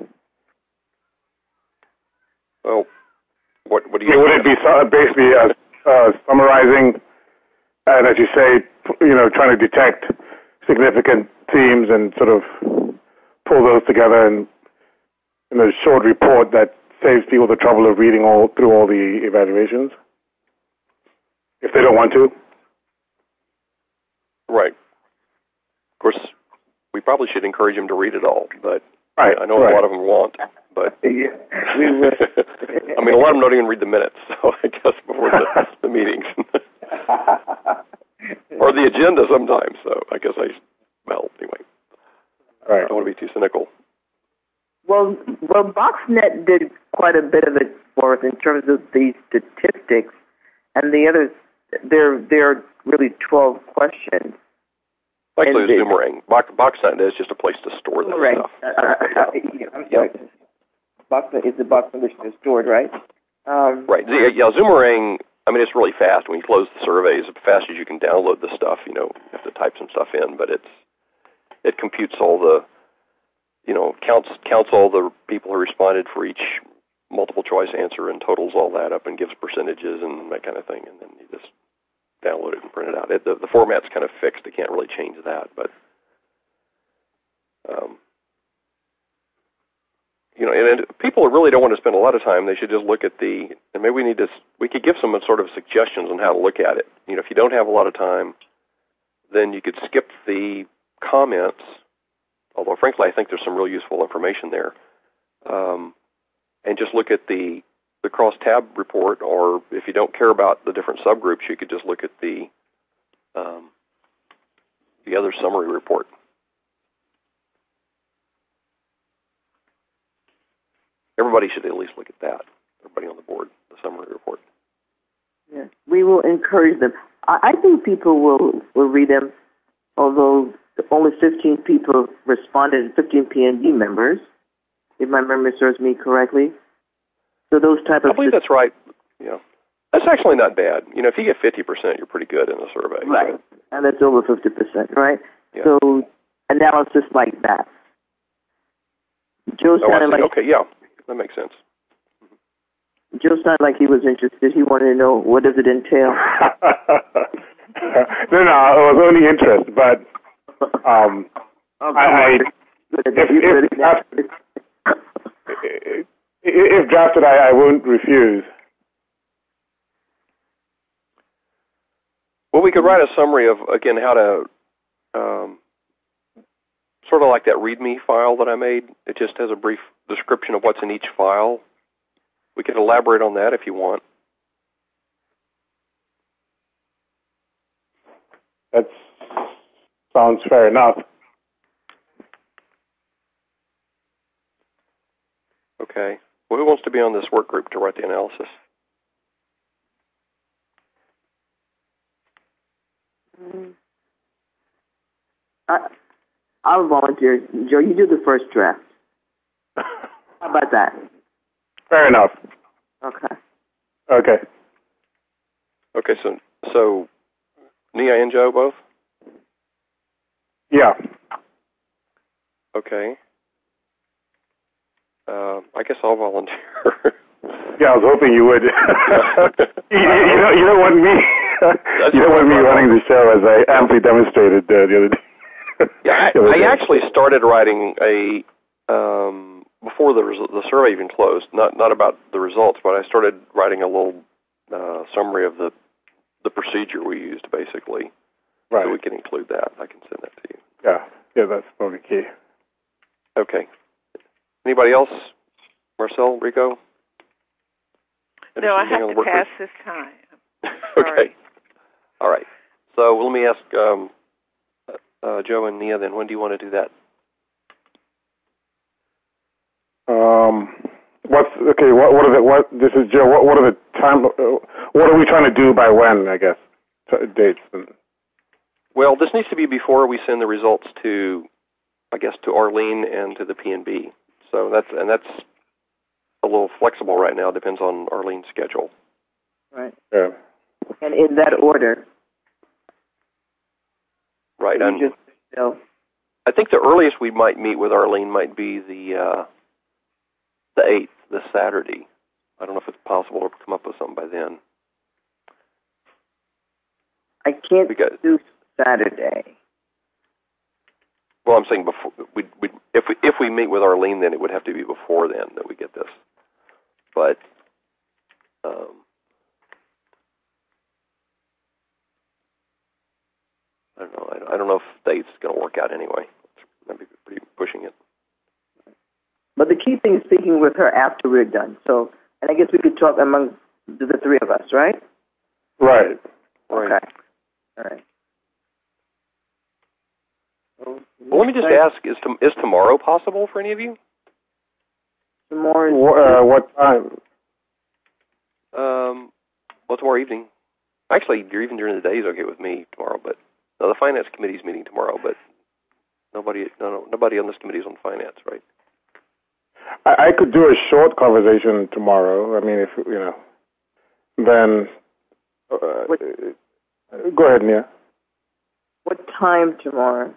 [SPEAKER 5] well, what what do you?
[SPEAKER 4] Yeah, would it be so, basically uh, uh, summarizing, and as you say, you know, trying to detect significant themes and sort of pull those together in, in a short report that saves people the trouble of reading all through all the evaluations if they don't want to.
[SPEAKER 5] Right. Of course, we probably should encourage them to read it all, but
[SPEAKER 4] right,
[SPEAKER 5] I know
[SPEAKER 4] right.
[SPEAKER 5] a lot of them won't. But
[SPEAKER 2] Yeah, we would.
[SPEAKER 5] I mean, a lot of them don't even read the minutes, so I guess before the, the meetings. Or the agenda sometimes, so I guess I, well, anyway.
[SPEAKER 4] Right.
[SPEAKER 5] I don't want to be too cynical.
[SPEAKER 2] Well, well, BoxNet did quite a bit of it for us in terms of the statistics, and the others, there, there are really twelve questions.
[SPEAKER 5] Actually,
[SPEAKER 2] And
[SPEAKER 5] it's
[SPEAKER 2] the-
[SPEAKER 5] Boomerang. Box, BoxNet is just a place to store that
[SPEAKER 2] Right.
[SPEAKER 5] stuff.
[SPEAKER 2] Uh, uh, yeah, I'm sorry. BoxNet is the box in which they're stored, right? Um,
[SPEAKER 5] Right. The- Yeah, Zoomerang, I mean, it's really fast. When you close the surveys, as fast as you can download the stuff, you know, you have to type some stuff in, but it's it computes all the, you know, counts counts all the people who responded for each multiple choice answer and totals all that up and gives percentages and that kind of thing, and then you just download it and print it out. It, the, the format's kind of fixed. You can't really change that, but um, you know, and, and people who really don't want to spend a lot of time, they should just look at the, and maybe we need to, we could give some sort of suggestions on how to look at it. You know, if you don't have a lot of time, then you could skip the comments, although frankly I think there's some real useful information there, um, and just look at the, the cross-tab report, or if you don't care about the different subgroups, you could just look at the, um, the other summary report. Everybody should at least look at that. Everybody on the board, the summary report.
[SPEAKER 2] Yeah, we will encourage them. I, I think people will, will read them, although only fifteen people responded, fifteen P N D members, if my memory serves me correctly. So those type of...
[SPEAKER 5] I believe that's right. Yeah. That's actually not bad. You know, if you get fifty percent, you're pretty good in the survey.
[SPEAKER 2] Right, and that's over fifty percent, right?
[SPEAKER 5] Yeah.
[SPEAKER 2] So analysis like that. Joe
[SPEAKER 5] Oh, I
[SPEAKER 2] sounded
[SPEAKER 5] see.
[SPEAKER 2] like...
[SPEAKER 5] Okay, yeah. That makes sense.
[SPEAKER 2] Joe sounded like he was interested. He wanted to know, what does it entail?
[SPEAKER 4] no, no, it was only interest, but um,
[SPEAKER 2] Oh,
[SPEAKER 4] I, I
[SPEAKER 2] Good.
[SPEAKER 4] if,
[SPEAKER 2] Good.
[SPEAKER 4] if, drafted, if, if drafted, I, I won't refuse.
[SPEAKER 5] Well, we could write a summary of, again, how to, um, sort of like that README file that I made. It just has a brief description of what's in each file. We could elaborate on that if you want.
[SPEAKER 4] That sounds fair enough.
[SPEAKER 5] Okay. Well, who wants to be on this work group to write the analysis?
[SPEAKER 2] I, I'll volunteer. Joe, you do the first draft. How about that?
[SPEAKER 4] Fair enough.
[SPEAKER 2] Okay.
[SPEAKER 4] Okay.
[SPEAKER 5] Okay, so so Nia and Joe both?
[SPEAKER 4] Yeah.
[SPEAKER 5] Okay. Uh, I guess I'll volunteer.
[SPEAKER 4] Yeah, I was hoping you would. you, you don't. You don't want me. you don't want me running the show, as I amply demonstrated uh, the other day.
[SPEAKER 5] Yeah,
[SPEAKER 4] the other
[SPEAKER 5] I,
[SPEAKER 4] day.
[SPEAKER 5] I actually started writing a um, before the res- the survey even closed. Not not about the results, but I started writing a little uh, summary of the the procedure we used, basically.
[SPEAKER 4] Right.
[SPEAKER 5] So we can include that. I can send that to you.
[SPEAKER 4] Yeah. Yeah, that's probably key.
[SPEAKER 5] Okay. Anybody else? Marcel, Rico?
[SPEAKER 3] No, I
[SPEAKER 5] Anything on
[SPEAKER 3] have
[SPEAKER 5] the
[SPEAKER 3] to
[SPEAKER 5] work
[SPEAKER 3] pass
[SPEAKER 5] group?
[SPEAKER 3] this time.
[SPEAKER 5] Okay. All right. So let me ask um, uh, Joe and Nia then, when do you want to do that?
[SPEAKER 4] Um, what's okay? What what are the what? This is Joe. What what are the time? Uh, what are we trying to do by when? I guess T- dates. And,
[SPEAKER 5] Well, this needs to be before we send the results to, I guess, to Arlene and to the P N B. So that's and that's a little flexible right now. Depends on Arlene's schedule.
[SPEAKER 2] Right.
[SPEAKER 4] yeah.
[SPEAKER 2] And in that order.
[SPEAKER 5] Right.
[SPEAKER 2] You
[SPEAKER 5] And
[SPEAKER 2] just, you know,
[SPEAKER 5] I think the earliest we might meet with Arlene might be the uh, the eighth, this Saturday. I don't know if it's possible to come up with something by then.
[SPEAKER 2] I can't
[SPEAKER 5] We got-
[SPEAKER 2] do Saturday.
[SPEAKER 5] Well, I'm saying before we we if we if we meet with Arlene, then it would have to be before then that we get this. but um, I don't know. I, I don't know if date's going to work out anyway. Maybe pretty pushing it.
[SPEAKER 2] But the key thing is speaking with her after we're done. So, and I guess we could talk among the, the three of us, right?
[SPEAKER 4] Right.
[SPEAKER 5] Right.
[SPEAKER 2] Okay. All right.
[SPEAKER 5] Well, let me just ask: Is to, is tomorrow possible for any of you?
[SPEAKER 2] Tomorrow.
[SPEAKER 4] Wh- uh, what time?
[SPEAKER 5] Um, well, tomorrow evening. Actually, even during the day is okay with me tomorrow. But no, the finance committee's meeting tomorrow. But nobody, no, no, nobody on this committee is on finance, right?
[SPEAKER 4] I, I could do a short conversation tomorrow. I mean, if you know, then uh,
[SPEAKER 2] What,
[SPEAKER 4] go ahead, Nia.
[SPEAKER 2] what time tomorrow?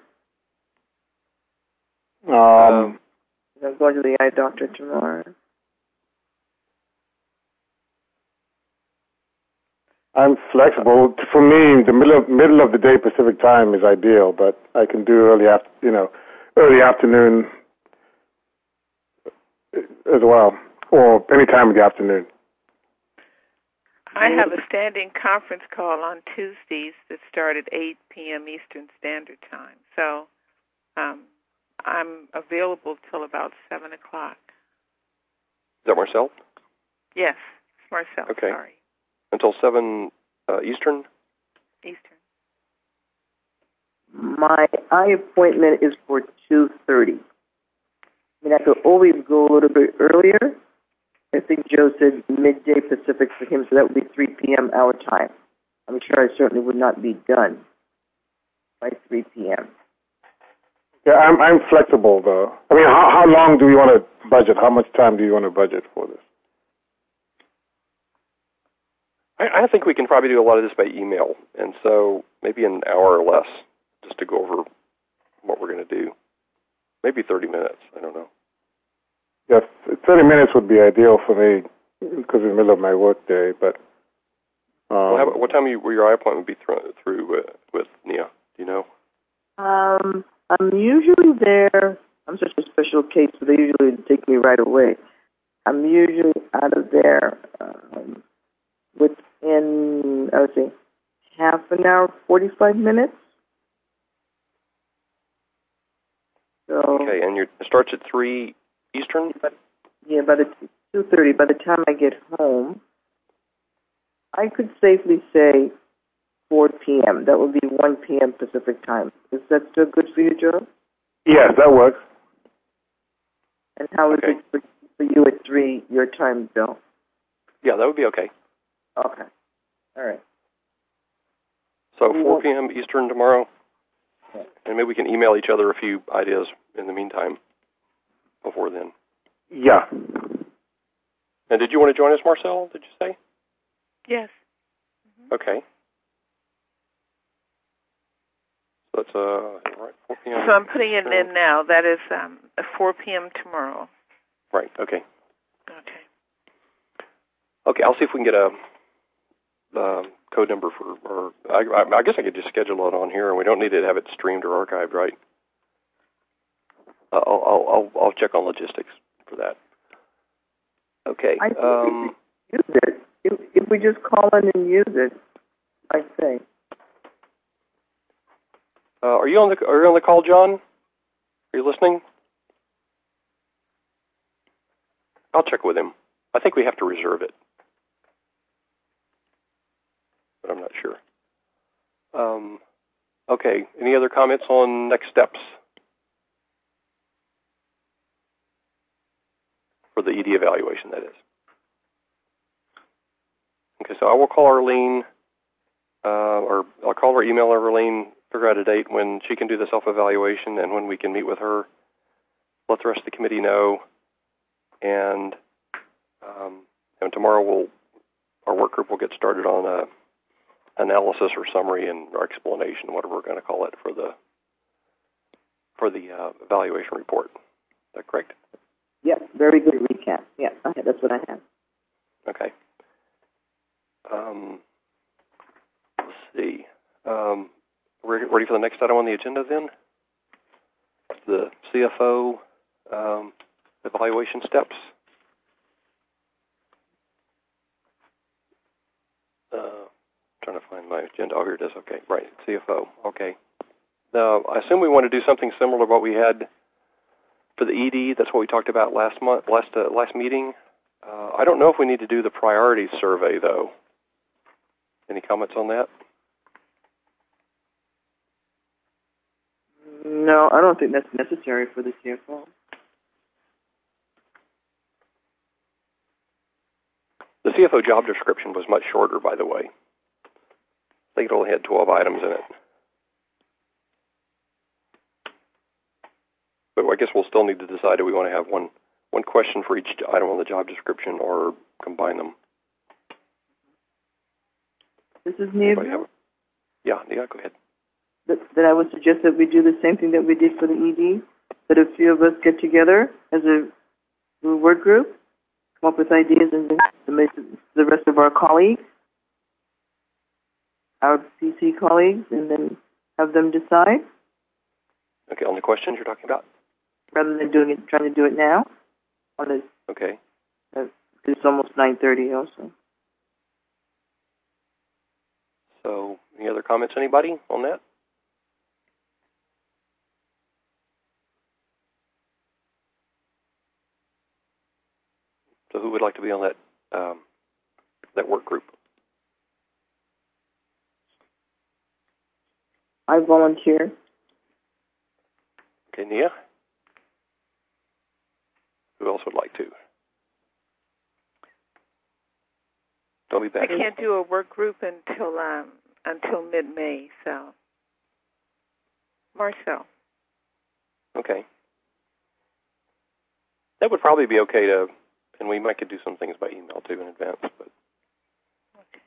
[SPEAKER 4] Um,
[SPEAKER 5] Um,
[SPEAKER 2] I'm going to the eye doctor tomorrow.
[SPEAKER 4] I'm flexible. For me, the middle of, middle of the day Pacific time is ideal, but I can do early after, you know, early afternoon as well, or any time in the afternoon.
[SPEAKER 3] I have a standing conference call on Tuesdays that start at eight p.m. Eastern Standard Time. So um, I'm available till about seven o'clock.
[SPEAKER 5] Is that Marcel?
[SPEAKER 3] Yes, it's Marcel.
[SPEAKER 5] Okay.
[SPEAKER 3] Sorry.
[SPEAKER 5] Until seven uh, Eastern?
[SPEAKER 3] Eastern.
[SPEAKER 2] My eye appointment is for two thirty. I mean, I could always go a little bit earlier. I think Joe said midday Pacific for him, so that would be three p.m. our time. I'm sure I certainly would not be done by three p.m.
[SPEAKER 4] Yeah, I'm I'm flexible though. I mean, how how long do you want to budget? How much time do you want to budget for this?
[SPEAKER 5] I, I think we can probably do a lot of this by email, and so maybe an hour or less just to go over what we're going to do. Maybe thirty minutes. I don't know.
[SPEAKER 4] Yes, thirty minutes would be ideal for me because in the middle of my work day. But um,
[SPEAKER 5] Well, how about, what time will, you, will your eye appointment be through, through uh, with Nia? Do you know?
[SPEAKER 2] Um, I'm usually there. I'm such a special case, so they usually take me right away. I'm usually out of there um, within, I would say, half an hour, forty-five minutes. So,
[SPEAKER 5] Okay, and your, it starts at three Eastern?
[SPEAKER 2] but, yeah, by the two thirty, by the time I get home, I could safely say four p.m. That would be one p.m. Pacific time. Is that still good for you, Joe?
[SPEAKER 4] yes, that works.
[SPEAKER 2] And how is
[SPEAKER 5] Okay.
[SPEAKER 2] it for, for you at three, your time, Bill?
[SPEAKER 5] Yeah, that would be okay.
[SPEAKER 2] Okay. All right.
[SPEAKER 5] So
[SPEAKER 2] We
[SPEAKER 5] four
[SPEAKER 2] won't-
[SPEAKER 5] p.m. Eastern tomorrow,
[SPEAKER 2] Yeah.
[SPEAKER 5] and maybe we can email each other a few ideas in the meantime before then.
[SPEAKER 4] Yeah.
[SPEAKER 5] And did you want to join us, Marcel, did you say?
[SPEAKER 3] Yes.
[SPEAKER 5] Okay. So that's, uh, right, four p.m.
[SPEAKER 3] So I'm putting it in now. That is um, at four p.m. tomorrow.
[SPEAKER 5] Right, okay.
[SPEAKER 3] Okay.
[SPEAKER 5] Okay, I'll see if we can get a uh, code number for, or I, I, I guess I could just schedule it on here, and we don't need to have it streamed or archived, right? Uh, I'll, I'll, I'll, I'll check on logistics for that. Okay.
[SPEAKER 2] I think
[SPEAKER 5] Um,
[SPEAKER 2] we could use it. If, if we just call in and use it, I think.
[SPEAKER 5] uh, are you on the Are you on the call, John? Are you listening? I'll check with him. I think we have to reserve it, but I'm not sure. Um, okay. Any other comments on next steps for the E D evaluation? That is. Okay. So I will call Arlene, uh, or I'll call her, email Arlene, figure out a date when she can do the self-evaluation and when we can meet with her. Let the rest of the committee know, and um, and tomorrow we'll our work group will get started on a analysis or summary and or explanation, whatever we're going to call it, for the for the uh, evaluation report. Is that correct?
[SPEAKER 2] Yeah, very good recap. Yeah, okay, that's what I have.
[SPEAKER 5] Okay. Um, let's see. Um, we're ready for the next item on the agenda then? The C F O um, evaluation steps. agenda. Oh, here it is. Okay, right. C F O. Okay. Now, I assume we want to do something similar to what we had for the E D. That's what we talked about last month, last uh, last meeting. Uh, I don't know if we need to do the priority survey, though. Any comments on that?
[SPEAKER 2] No, I don't think that's necessary for the C F O.
[SPEAKER 5] The C F O job description was much shorter, by the way. I think it only had twelve items in it. But I guess we'll still need to decide if we want to have one one question for each item on the job description or combine them.
[SPEAKER 2] This is Nia.
[SPEAKER 5] A, yeah, Nia, go ahead.
[SPEAKER 2] That, that I would suggest that we do the same thing that we did for the E D, that a few of us get together as a work group, come up with ideas, and then submit to the rest of our colleagues, our P C colleagues, and then have them decide.
[SPEAKER 5] Okay, on the questions you're talking about?
[SPEAKER 2] Rather than doing it, trying to do it now. On this,
[SPEAKER 5] okay.
[SPEAKER 2] Uh, it's almost nine thirty also.
[SPEAKER 5] So, any other comments, anybody, on that? So who would like to be on that um, that work group?
[SPEAKER 2] I volunteer.
[SPEAKER 5] Okay, Nia? Who else would like to? Don't be back.
[SPEAKER 3] I can't do a work group until um, until mid-May, so. Marcel.
[SPEAKER 5] Okay. That would probably be okay to, and we might could do some things by email too in advance, but.
[SPEAKER 3] Okay.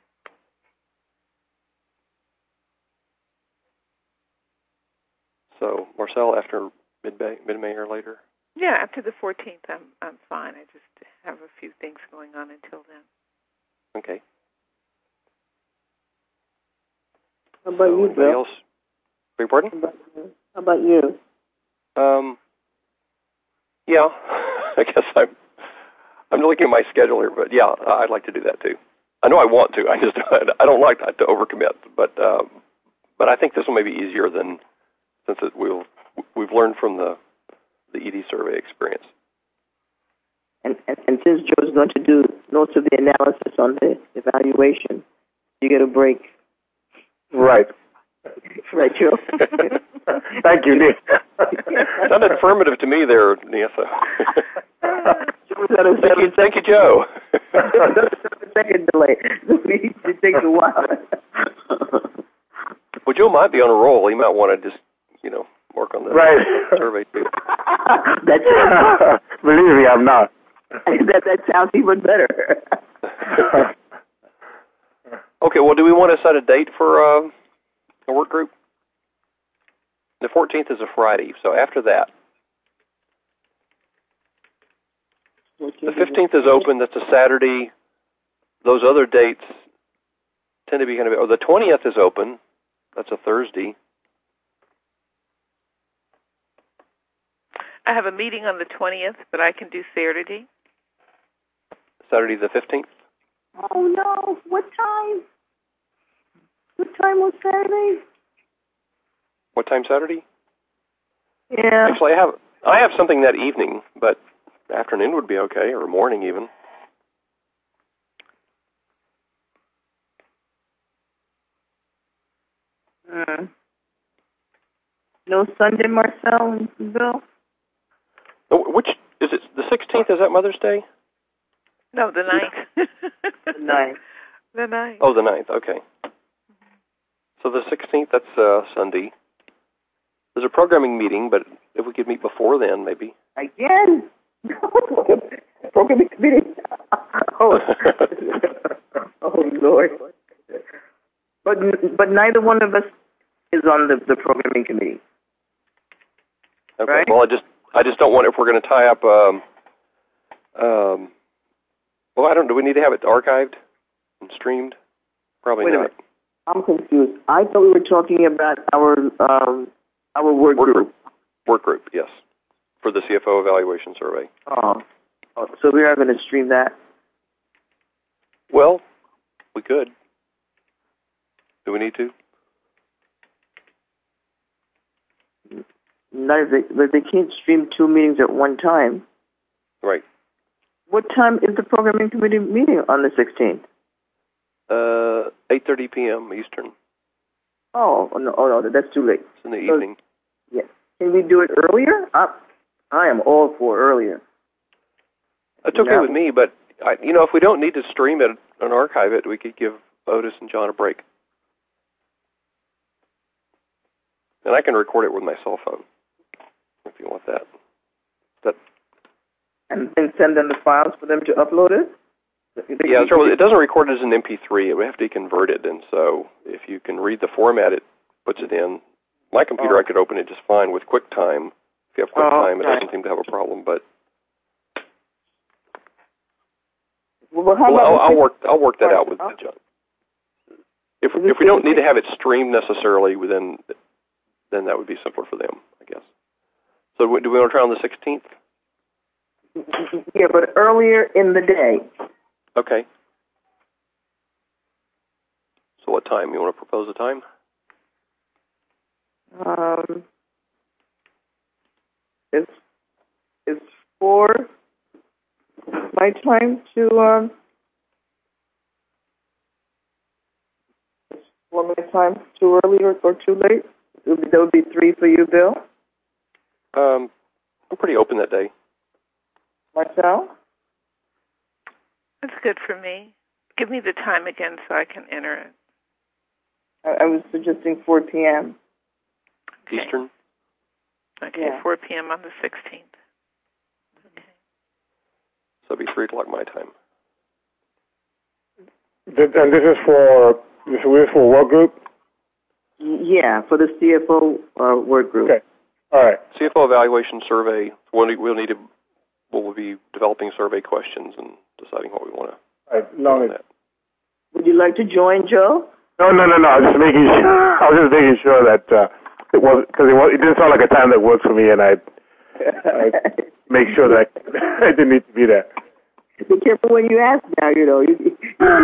[SPEAKER 5] So, Marcel, after mid-May, mid-May or later?
[SPEAKER 3] Yeah, after the fourteenth, I'm I'm fine. I just have a few things going on until then.
[SPEAKER 5] Okay.
[SPEAKER 2] How about
[SPEAKER 5] so
[SPEAKER 2] you,
[SPEAKER 5] anybody
[SPEAKER 2] Bill?
[SPEAKER 5] else? Beg your pardon?
[SPEAKER 2] How about you? How about you?
[SPEAKER 5] Um. Yeah, I guess I'm. I'm looking at my schedule here, but yeah, I'd like to do that too. I know I want to. I just I don't like to overcommit, but um, but I think this will maybe be easier than since it we'll we've learned from the the E D survey experience.
[SPEAKER 2] And, and, and since Joe's going to do most of the analysis on the evaluation, you get a break.
[SPEAKER 4] Right.
[SPEAKER 2] Right, Joe?
[SPEAKER 4] Thank you, Nick.
[SPEAKER 5] Sounded affirmative to me there, Niasa.
[SPEAKER 2] thank,
[SPEAKER 5] you, thank you, Joe.
[SPEAKER 2] a second delay. It takes a while.
[SPEAKER 5] Well, Joe might be on a roll. He might want to just, you know, work on the
[SPEAKER 4] right.
[SPEAKER 5] survey too.
[SPEAKER 2] That's it.
[SPEAKER 4] Believe me, I'm not.
[SPEAKER 2] that that sounds even better.
[SPEAKER 5] Okay, well, do we want to set a date for uh, a work group? The fourteenth is a Friday, so after that. The fifteenth is open. That's a Saturday. Those other dates tend to be kind of... Or the twentieth is open. That's a Thursday.
[SPEAKER 3] I have a meeting on the twentieth, but I can do Saturday.
[SPEAKER 5] Saturday the fifteenth?
[SPEAKER 2] Oh, no. What time? What time was Saturday?
[SPEAKER 5] What time Saturday?
[SPEAKER 2] Yeah.
[SPEAKER 5] Actually, I have I have something that evening, but afternoon would be okay, or morning even.
[SPEAKER 2] Mm. No Sunday, Marcel and Bill?
[SPEAKER 5] Oh, which, is it the sixteenth? Is that Mother's Day?
[SPEAKER 3] No, the ninth.
[SPEAKER 2] The ninth.
[SPEAKER 3] The ninth.
[SPEAKER 5] Oh, the ninth, okay. So the sixteenth, that's uh, Sunday. There's a programming meeting, but if we could meet before then, maybe.
[SPEAKER 2] Again? Programming committee? Oh. Oh, Lord. But but neither one of us is on the, the programming committee.
[SPEAKER 5] Okay.
[SPEAKER 2] Right?
[SPEAKER 5] Well, I just I just don't want if we're going to tie up. Um, um, well, I don't. Do we need to have it archived and streamed? Probably
[SPEAKER 2] Wait
[SPEAKER 5] not.
[SPEAKER 2] a minute. I'm confused. I thought we were talking about our um our work,
[SPEAKER 5] Work
[SPEAKER 2] group.
[SPEAKER 5] group. Work group, yes, for the C F O evaluation survey.
[SPEAKER 2] Oh. Oh, so we are going to stream that.
[SPEAKER 5] Well, we could. Do we need to?
[SPEAKER 2] Not if they, but they can't stream two meetings at one time.
[SPEAKER 5] Right.
[SPEAKER 2] What time is the programming committee meeting on the sixteenth?
[SPEAKER 5] Uh, eight thirty p.m. Eastern.
[SPEAKER 2] Oh, oh, no, oh, no, that's too late.
[SPEAKER 5] It's in the
[SPEAKER 2] So,
[SPEAKER 5] evening.
[SPEAKER 2] yeah. Can we do it earlier? I, I am all for earlier.
[SPEAKER 5] It's okay
[SPEAKER 2] No.
[SPEAKER 5] with me, but, I, you know, if we don't need to stream it and archive it, we could give Otis and John a break. And I can record it with my cell phone, if you want that. That
[SPEAKER 2] And then send them the files for them to upload it? They-
[SPEAKER 5] yeah, so it doesn't record it as an M P three. It would have to be converted, and so if you can read the format it puts it in. My computer,
[SPEAKER 2] Oh.
[SPEAKER 5] I could open it just fine with QuickTime. If you have QuickTime, it
[SPEAKER 2] okay.
[SPEAKER 5] doesn't seem to have a problem, but
[SPEAKER 2] Well, how
[SPEAKER 5] well,
[SPEAKER 2] about
[SPEAKER 5] I'll,
[SPEAKER 2] we
[SPEAKER 5] I'll
[SPEAKER 2] take-
[SPEAKER 5] work I'll work that
[SPEAKER 2] Right.
[SPEAKER 5] out with
[SPEAKER 2] Oh.
[SPEAKER 5] John. If
[SPEAKER 2] Is this
[SPEAKER 5] if we don't
[SPEAKER 2] the-
[SPEAKER 5] need to have it streamed necessarily, then then that would be simpler for them, I guess. So do we want to try on the sixteenth?
[SPEAKER 2] Yeah, but earlier in the day.
[SPEAKER 5] Okay. So what time? You want to propose a time?
[SPEAKER 2] Um, is is four my time to um? Is four my time too early or, or too late? It would be- That would be three for you, Bill.
[SPEAKER 5] Um, I'm pretty open that day.
[SPEAKER 2] Marcel.
[SPEAKER 3] That's good for me. Give me the time again so I can enter it.
[SPEAKER 2] I, I was suggesting four p.m.
[SPEAKER 3] Okay.
[SPEAKER 5] Eastern?
[SPEAKER 3] Okay,
[SPEAKER 2] Yeah.
[SPEAKER 3] four p.m. on the sixteenth. Okay.
[SPEAKER 5] So it'll be three o'clock my time.
[SPEAKER 4] Th- And this is for this is for work group.
[SPEAKER 2] Yeah, for the C F O uh, work group.
[SPEAKER 4] Okay. All right.
[SPEAKER 5] C F O evaluation survey. We'll need, we'll need to, we'll be developing survey questions and deciding what we want to
[SPEAKER 4] All right.
[SPEAKER 5] do
[SPEAKER 4] Long
[SPEAKER 5] on
[SPEAKER 4] as,
[SPEAKER 5] that.
[SPEAKER 2] Would you like to join, Joe?
[SPEAKER 4] no, no, no, no. I was just making sure. I was just making sure that uh, it was because it was. It didn't sound like a time that worked for me, and I I make sure that I didn't need to be there.
[SPEAKER 2] Be careful when you ask now, you know. You,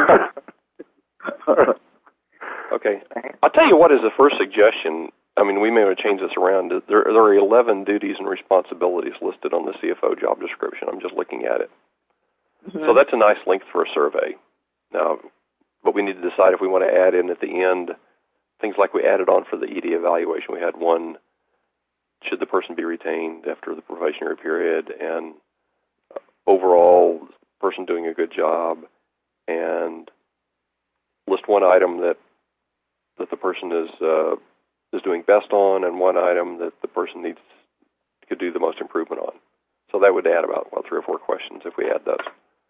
[SPEAKER 5] Okay. I'll tell you what is the first suggestion. I mean, we may want to change this around. There, there are eleven duties and responsibilities listed on the C F O job description. I'm just looking at it.
[SPEAKER 2] Mhm.
[SPEAKER 5] So that's a nice length for a survey. Now, but we need to decide if we want to add in at the end things like we added on for the E D evaluation. We had one, should the person be retained after the probationary period, and overall, person doing a good job, and list one item that that the person is uh, is doing best on, and one item that the person needs could do the most improvement on. So that would add about well, three or four questions if we add those.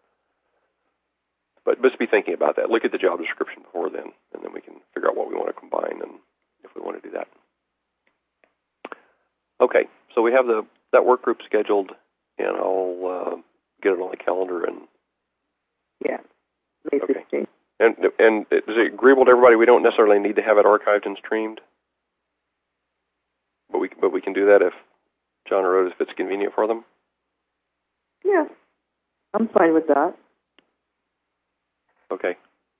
[SPEAKER 5] But just be thinking about that. Look at the job description before then, and then we can figure out what we want to combine and if we want to do that. Okay, so we have the that work group scheduled, and I'll uh, get it on the calendar. And
[SPEAKER 2] Yeah, May
[SPEAKER 5] Okay.
[SPEAKER 2] fifteenth.
[SPEAKER 5] and and is it agreeable to everybody? We don't necessarily need to have it archived and streamed, but we but we can do that if John or Otis, if it's convenient for them.
[SPEAKER 2] Yeah, I'm fine with that.
[SPEAKER 5] Okay.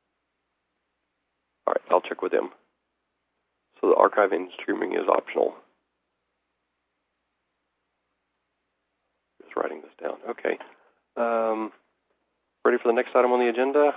[SPEAKER 5] All right, I'll check with them. So the archiving and streaming is optional. Just writing this down. Okay. Um, ready for the next item on the agenda?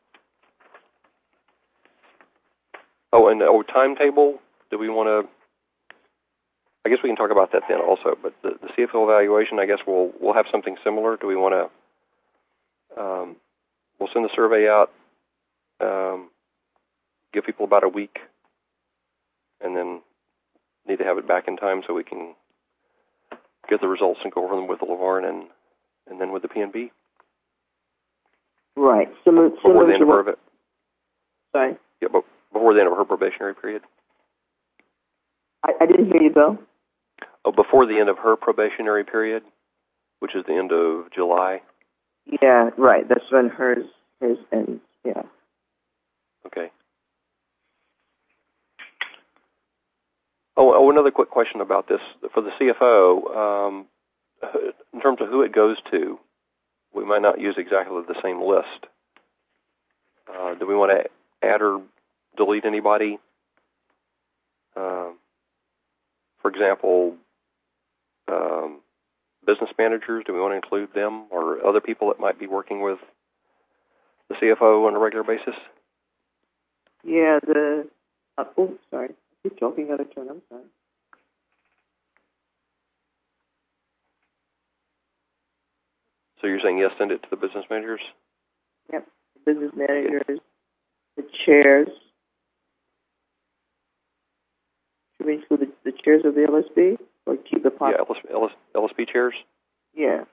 [SPEAKER 5] Oh, and oh, timetable. Do we want to? I guess we can talk about that then also. But the, the C F O evaluation, I guess we'll we'll have something similar. Do we want to? Um, we'll send the survey out. Um, give people about a week, and then need to have it back in time so we can get the results and go over them with LaVarn and and then with the P N B
[SPEAKER 2] Right. Similar,
[SPEAKER 5] before
[SPEAKER 2] similar
[SPEAKER 5] the end
[SPEAKER 2] to
[SPEAKER 5] of her
[SPEAKER 2] what, sorry,
[SPEAKER 5] yeah, but before the end of her probationary period.
[SPEAKER 2] I, I didn't hear you, Bill.
[SPEAKER 5] Oh, before the end of her probationary period, which is the end of July.
[SPEAKER 2] Yeah, right. That's when hers hers ends. Yeah.
[SPEAKER 5] Okay. Oh, oh, another quick question about this for the C F O. Um, in terms of who it goes to, we might not use exactly the same list. Uh, do we want to add her delete anybody? Uh, for example, um, business managers, do we want to include them or other people that might be working with the C F O on a regular basis?
[SPEAKER 2] Yeah, the, uh, oh, sorry. I keep talking out of turn, I'm sorry.
[SPEAKER 5] So you're saying yes, send it to the business managers?
[SPEAKER 2] Yep, business managers, the chairs. Should we include the, the chairs of the L S B or keep the pop?
[SPEAKER 5] Yeah, L S, L S, L S P chairs?
[SPEAKER 2] Yeah.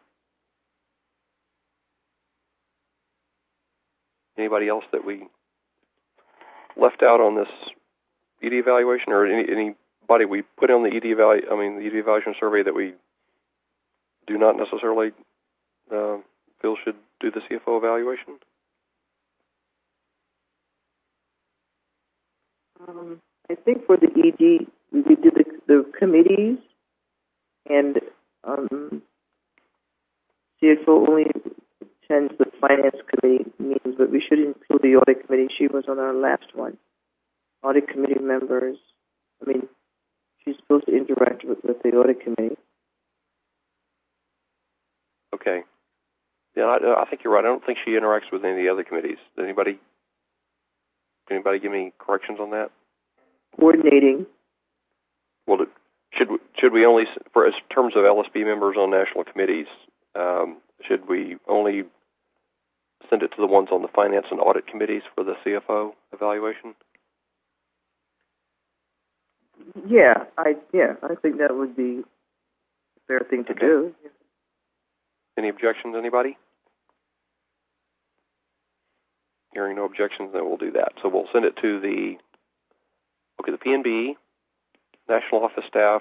[SPEAKER 5] Anybody else that we left out on this E D evaluation, or any, anybody we put on the E D evalu- I mean the E D evaluation survey that we do not necessarily uh, feel should do the C F O evaluation?
[SPEAKER 2] Um, I think for the E D, we did the, the committees, and um, C F O only attends the finance committee meetings, but we should include the audit committee. She was on our last one. Audit committee members, I mean, she's supposed to interact with, with the audit committee.
[SPEAKER 5] Okay. Yeah, I, I think you're right. I don't think she interacts with any of the other committees. Does anybody, anybody give me corrections on that?
[SPEAKER 2] Coordinating.
[SPEAKER 5] Well, should we, should we only, for as terms of L S B members on national committees, um, should we only send it to the ones on the finance and audit committees for the C F O evaluation?
[SPEAKER 2] Yeah, I yeah, I think that would be a fair thing to
[SPEAKER 5] Okay.
[SPEAKER 2] do.
[SPEAKER 5] Any objections, anybody? Hearing no objections, then we'll do that. So we'll send it to the, okay, the P N B, National Office Staff,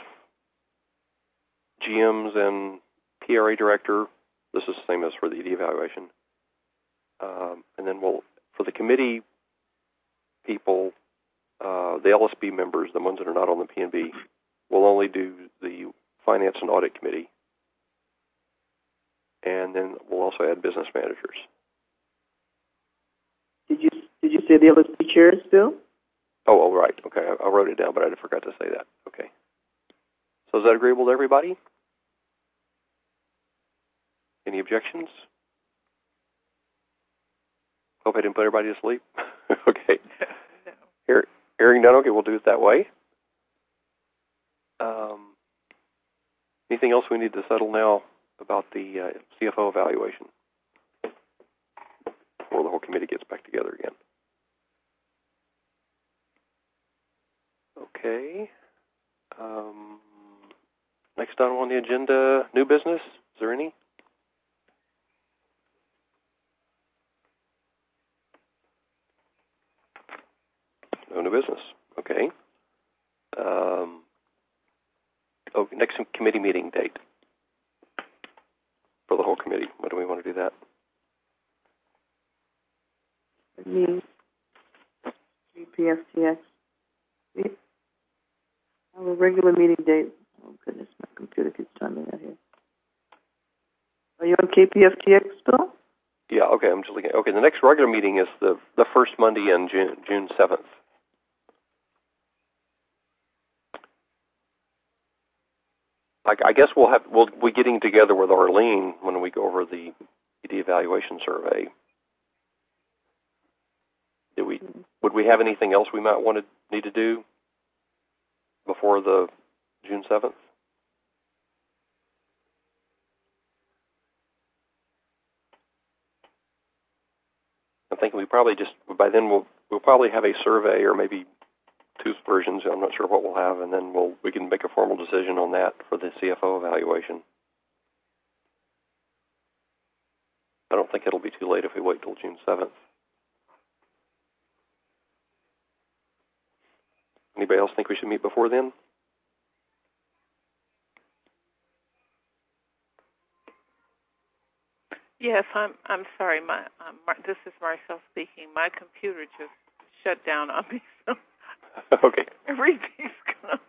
[SPEAKER 5] G Ms and P R A Director. This is the same as for the E D evaluation. Um, and then we'll, for the committee people, uh, the L S B members, the ones that are not on the P N B, we'll only do the Finance and Audit Committee. And then we'll also add business managers.
[SPEAKER 2] Did you did you say the L S P chairs, Bill?
[SPEAKER 5] Oh, oh, right. Okay, I, I wrote it down, but I forgot to say that. Okay. So is that agreeable to everybody? Any objections? Hope I didn't put everybody to sleep. Okay.
[SPEAKER 3] No.
[SPEAKER 5] Hear, hearing none, okay, we'll do it that way. Um, anything else we need to settle now about the uh, C F O evaluation before the whole committee gets back together again? Okay. Um, next item on the agenda, new business. Is there any? No new business. Okay. Um, oh, next committee meeting date for the whole committee. When do we want to do that?
[SPEAKER 2] Me, G P F T X. We have a regular meeting date. Oh goodness, my computer keeps timing out here. Are you on K P F T X, Bill?
[SPEAKER 5] Yeah. Okay. I'm just looking. Okay. The next regular meeting is the the first Monday in June, June seventh. I, I guess we'll have we'll be getting together with Arlene when we go over the E D evaluation survey. Do we would we have anything else we might want to need to do before the June seventh? I'm thinking we probably just by then we'll we'll probably have a survey or maybe two versions. I'm not sure what we'll have, and then we'll we can make a formal decision on that for the C F O evaluation. I don't think it'll be too late if we wait till June seventh. Anybody else think we should meet before then?
[SPEAKER 3] Yes, I'm. I'm sorry. My um, Mar- this is Marcel speaking. My computer just shut down on me. So
[SPEAKER 5] Okay.
[SPEAKER 3] everything's gone.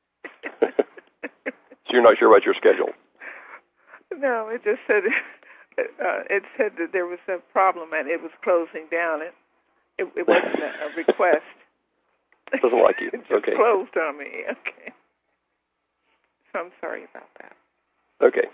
[SPEAKER 5] So you're not sure about your schedule?
[SPEAKER 3] No, it just said uh, it said that there was a problem and it was closing down. It it, it wasn't a, a request.
[SPEAKER 5] Doesn't like you.
[SPEAKER 3] It just
[SPEAKER 5] Okay.
[SPEAKER 3] closed on me. Okay. So I'm sorry about that.
[SPEAKER 5] Okay.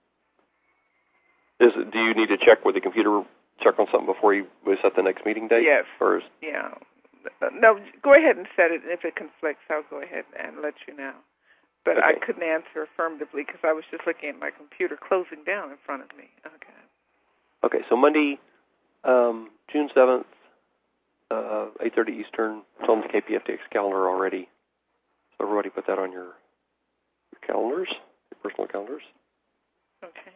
[SPEAKER 5] Is it, do you need to check with the computer, check on something before you we set the next meeting date?
[SPEAKER 3] Yes.
[SPEAKER 5] Or is,
[SPEAKER 3] Yeah. No, go ahead and set it. If it conflicts, I'll go ahead and let you know. But
[SPEAKER 5] okay.
[SPEAKER 3] I couldn't answer affirmatively because I was just looking at my computer closing down in front of me. Okay.
[SPEAKER 5] Okay, so Monday, um, June seventh, uh, eight thirty Eastern. It's on the K P F T X calendar already. So everybody put that on your, your calendars, your personal calendars.
[SPEAKER 3] Okay.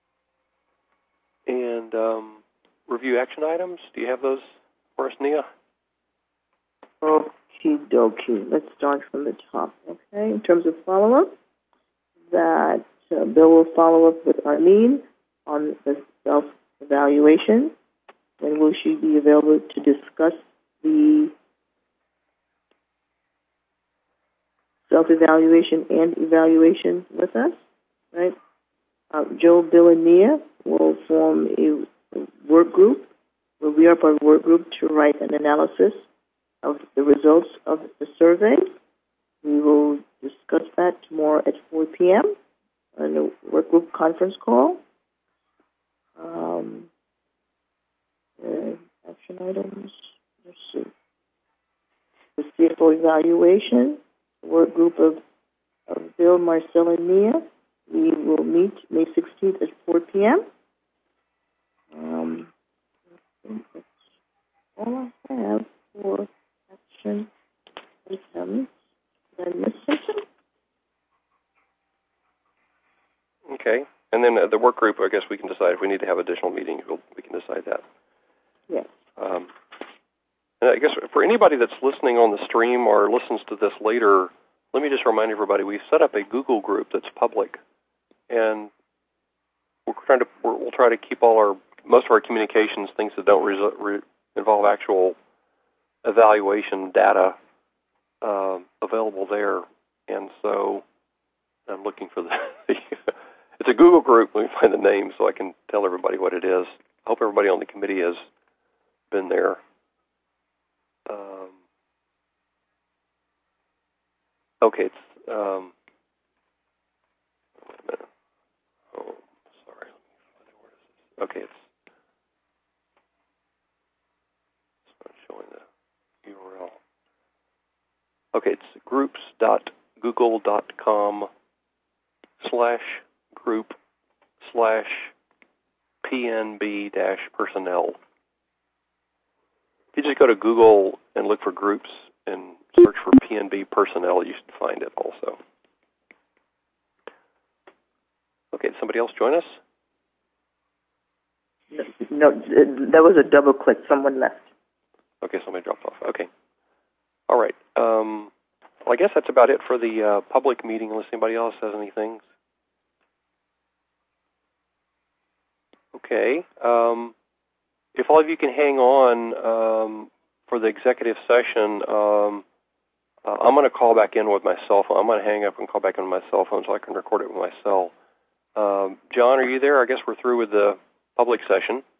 [SPEAKER 5] And um, review action items. Do you have those for us, Nia?
[SPEAKER 2] Okie dokie. Let's start from the top, okay? In terms of follow-up, that uh, Bill will follow up with Arlene on the self-evaluation. When will she be available to discuss the self-evaluation and evaluation with us, right? Uh, Joe, Bill, and Nia will form a work group, where we are part of a work group to write an analysis of the results of the survey. We will discuss that tomorrow at four p.m. on the work group conference call. Um, uh, action items, let's see. The C F O evaluation, work group of, of Bill, Marcel, and Nia. We will meet May sixteenth at four p.m. Um, I think that's all I have for action items. Did I miss something?
[SPEAKER 5] Okay. And then uh, the work group, I guess we can decide if we need to have additional meetings. We'll, we can decide that.
[SPEAKER 2] Yes.
[SPEAKER 5] Um, and I guess for anybody that's listening on the stream or listens to this later, let me just remind everybody, we've set up a Google group that's public. And we're trying to, we're, we'll try to keep all our, most of our communications, things that don't resu- re, involve actual evaluation data, uh, available there. And so I'm looking for the, it's a Google group. Let me find the name so I can tell everybody what it is. I hope everybody on the committee has been there. Um, okay, it's, um, wait a minute. Oh, sorry. Let me find it. Where is this? Okay, it's, it's not showing the U R L. Okay, it's groups dot google dot com slash group slash pnb dash personnel. If you just go to Google and look for groups and search for P N B personnel, you should find it also. Okay, did somebody else join us?
[SPEAKER 2] No, that was a double click. Someone left.
[SPEAKER 5] Okay, somebody dropped off. Okay. All right. Um, well, I guess that's about it for the uh, public meeting, unless anybody else has anything. Okay. Um, if all of you can hang on um, for the executive session, um, uh, I'm going to call back in with my cell phone. I'm going to hang up and call back in with my cell phone so I can record it with my cell. Um, John, are you there? I guess we're through with the public session.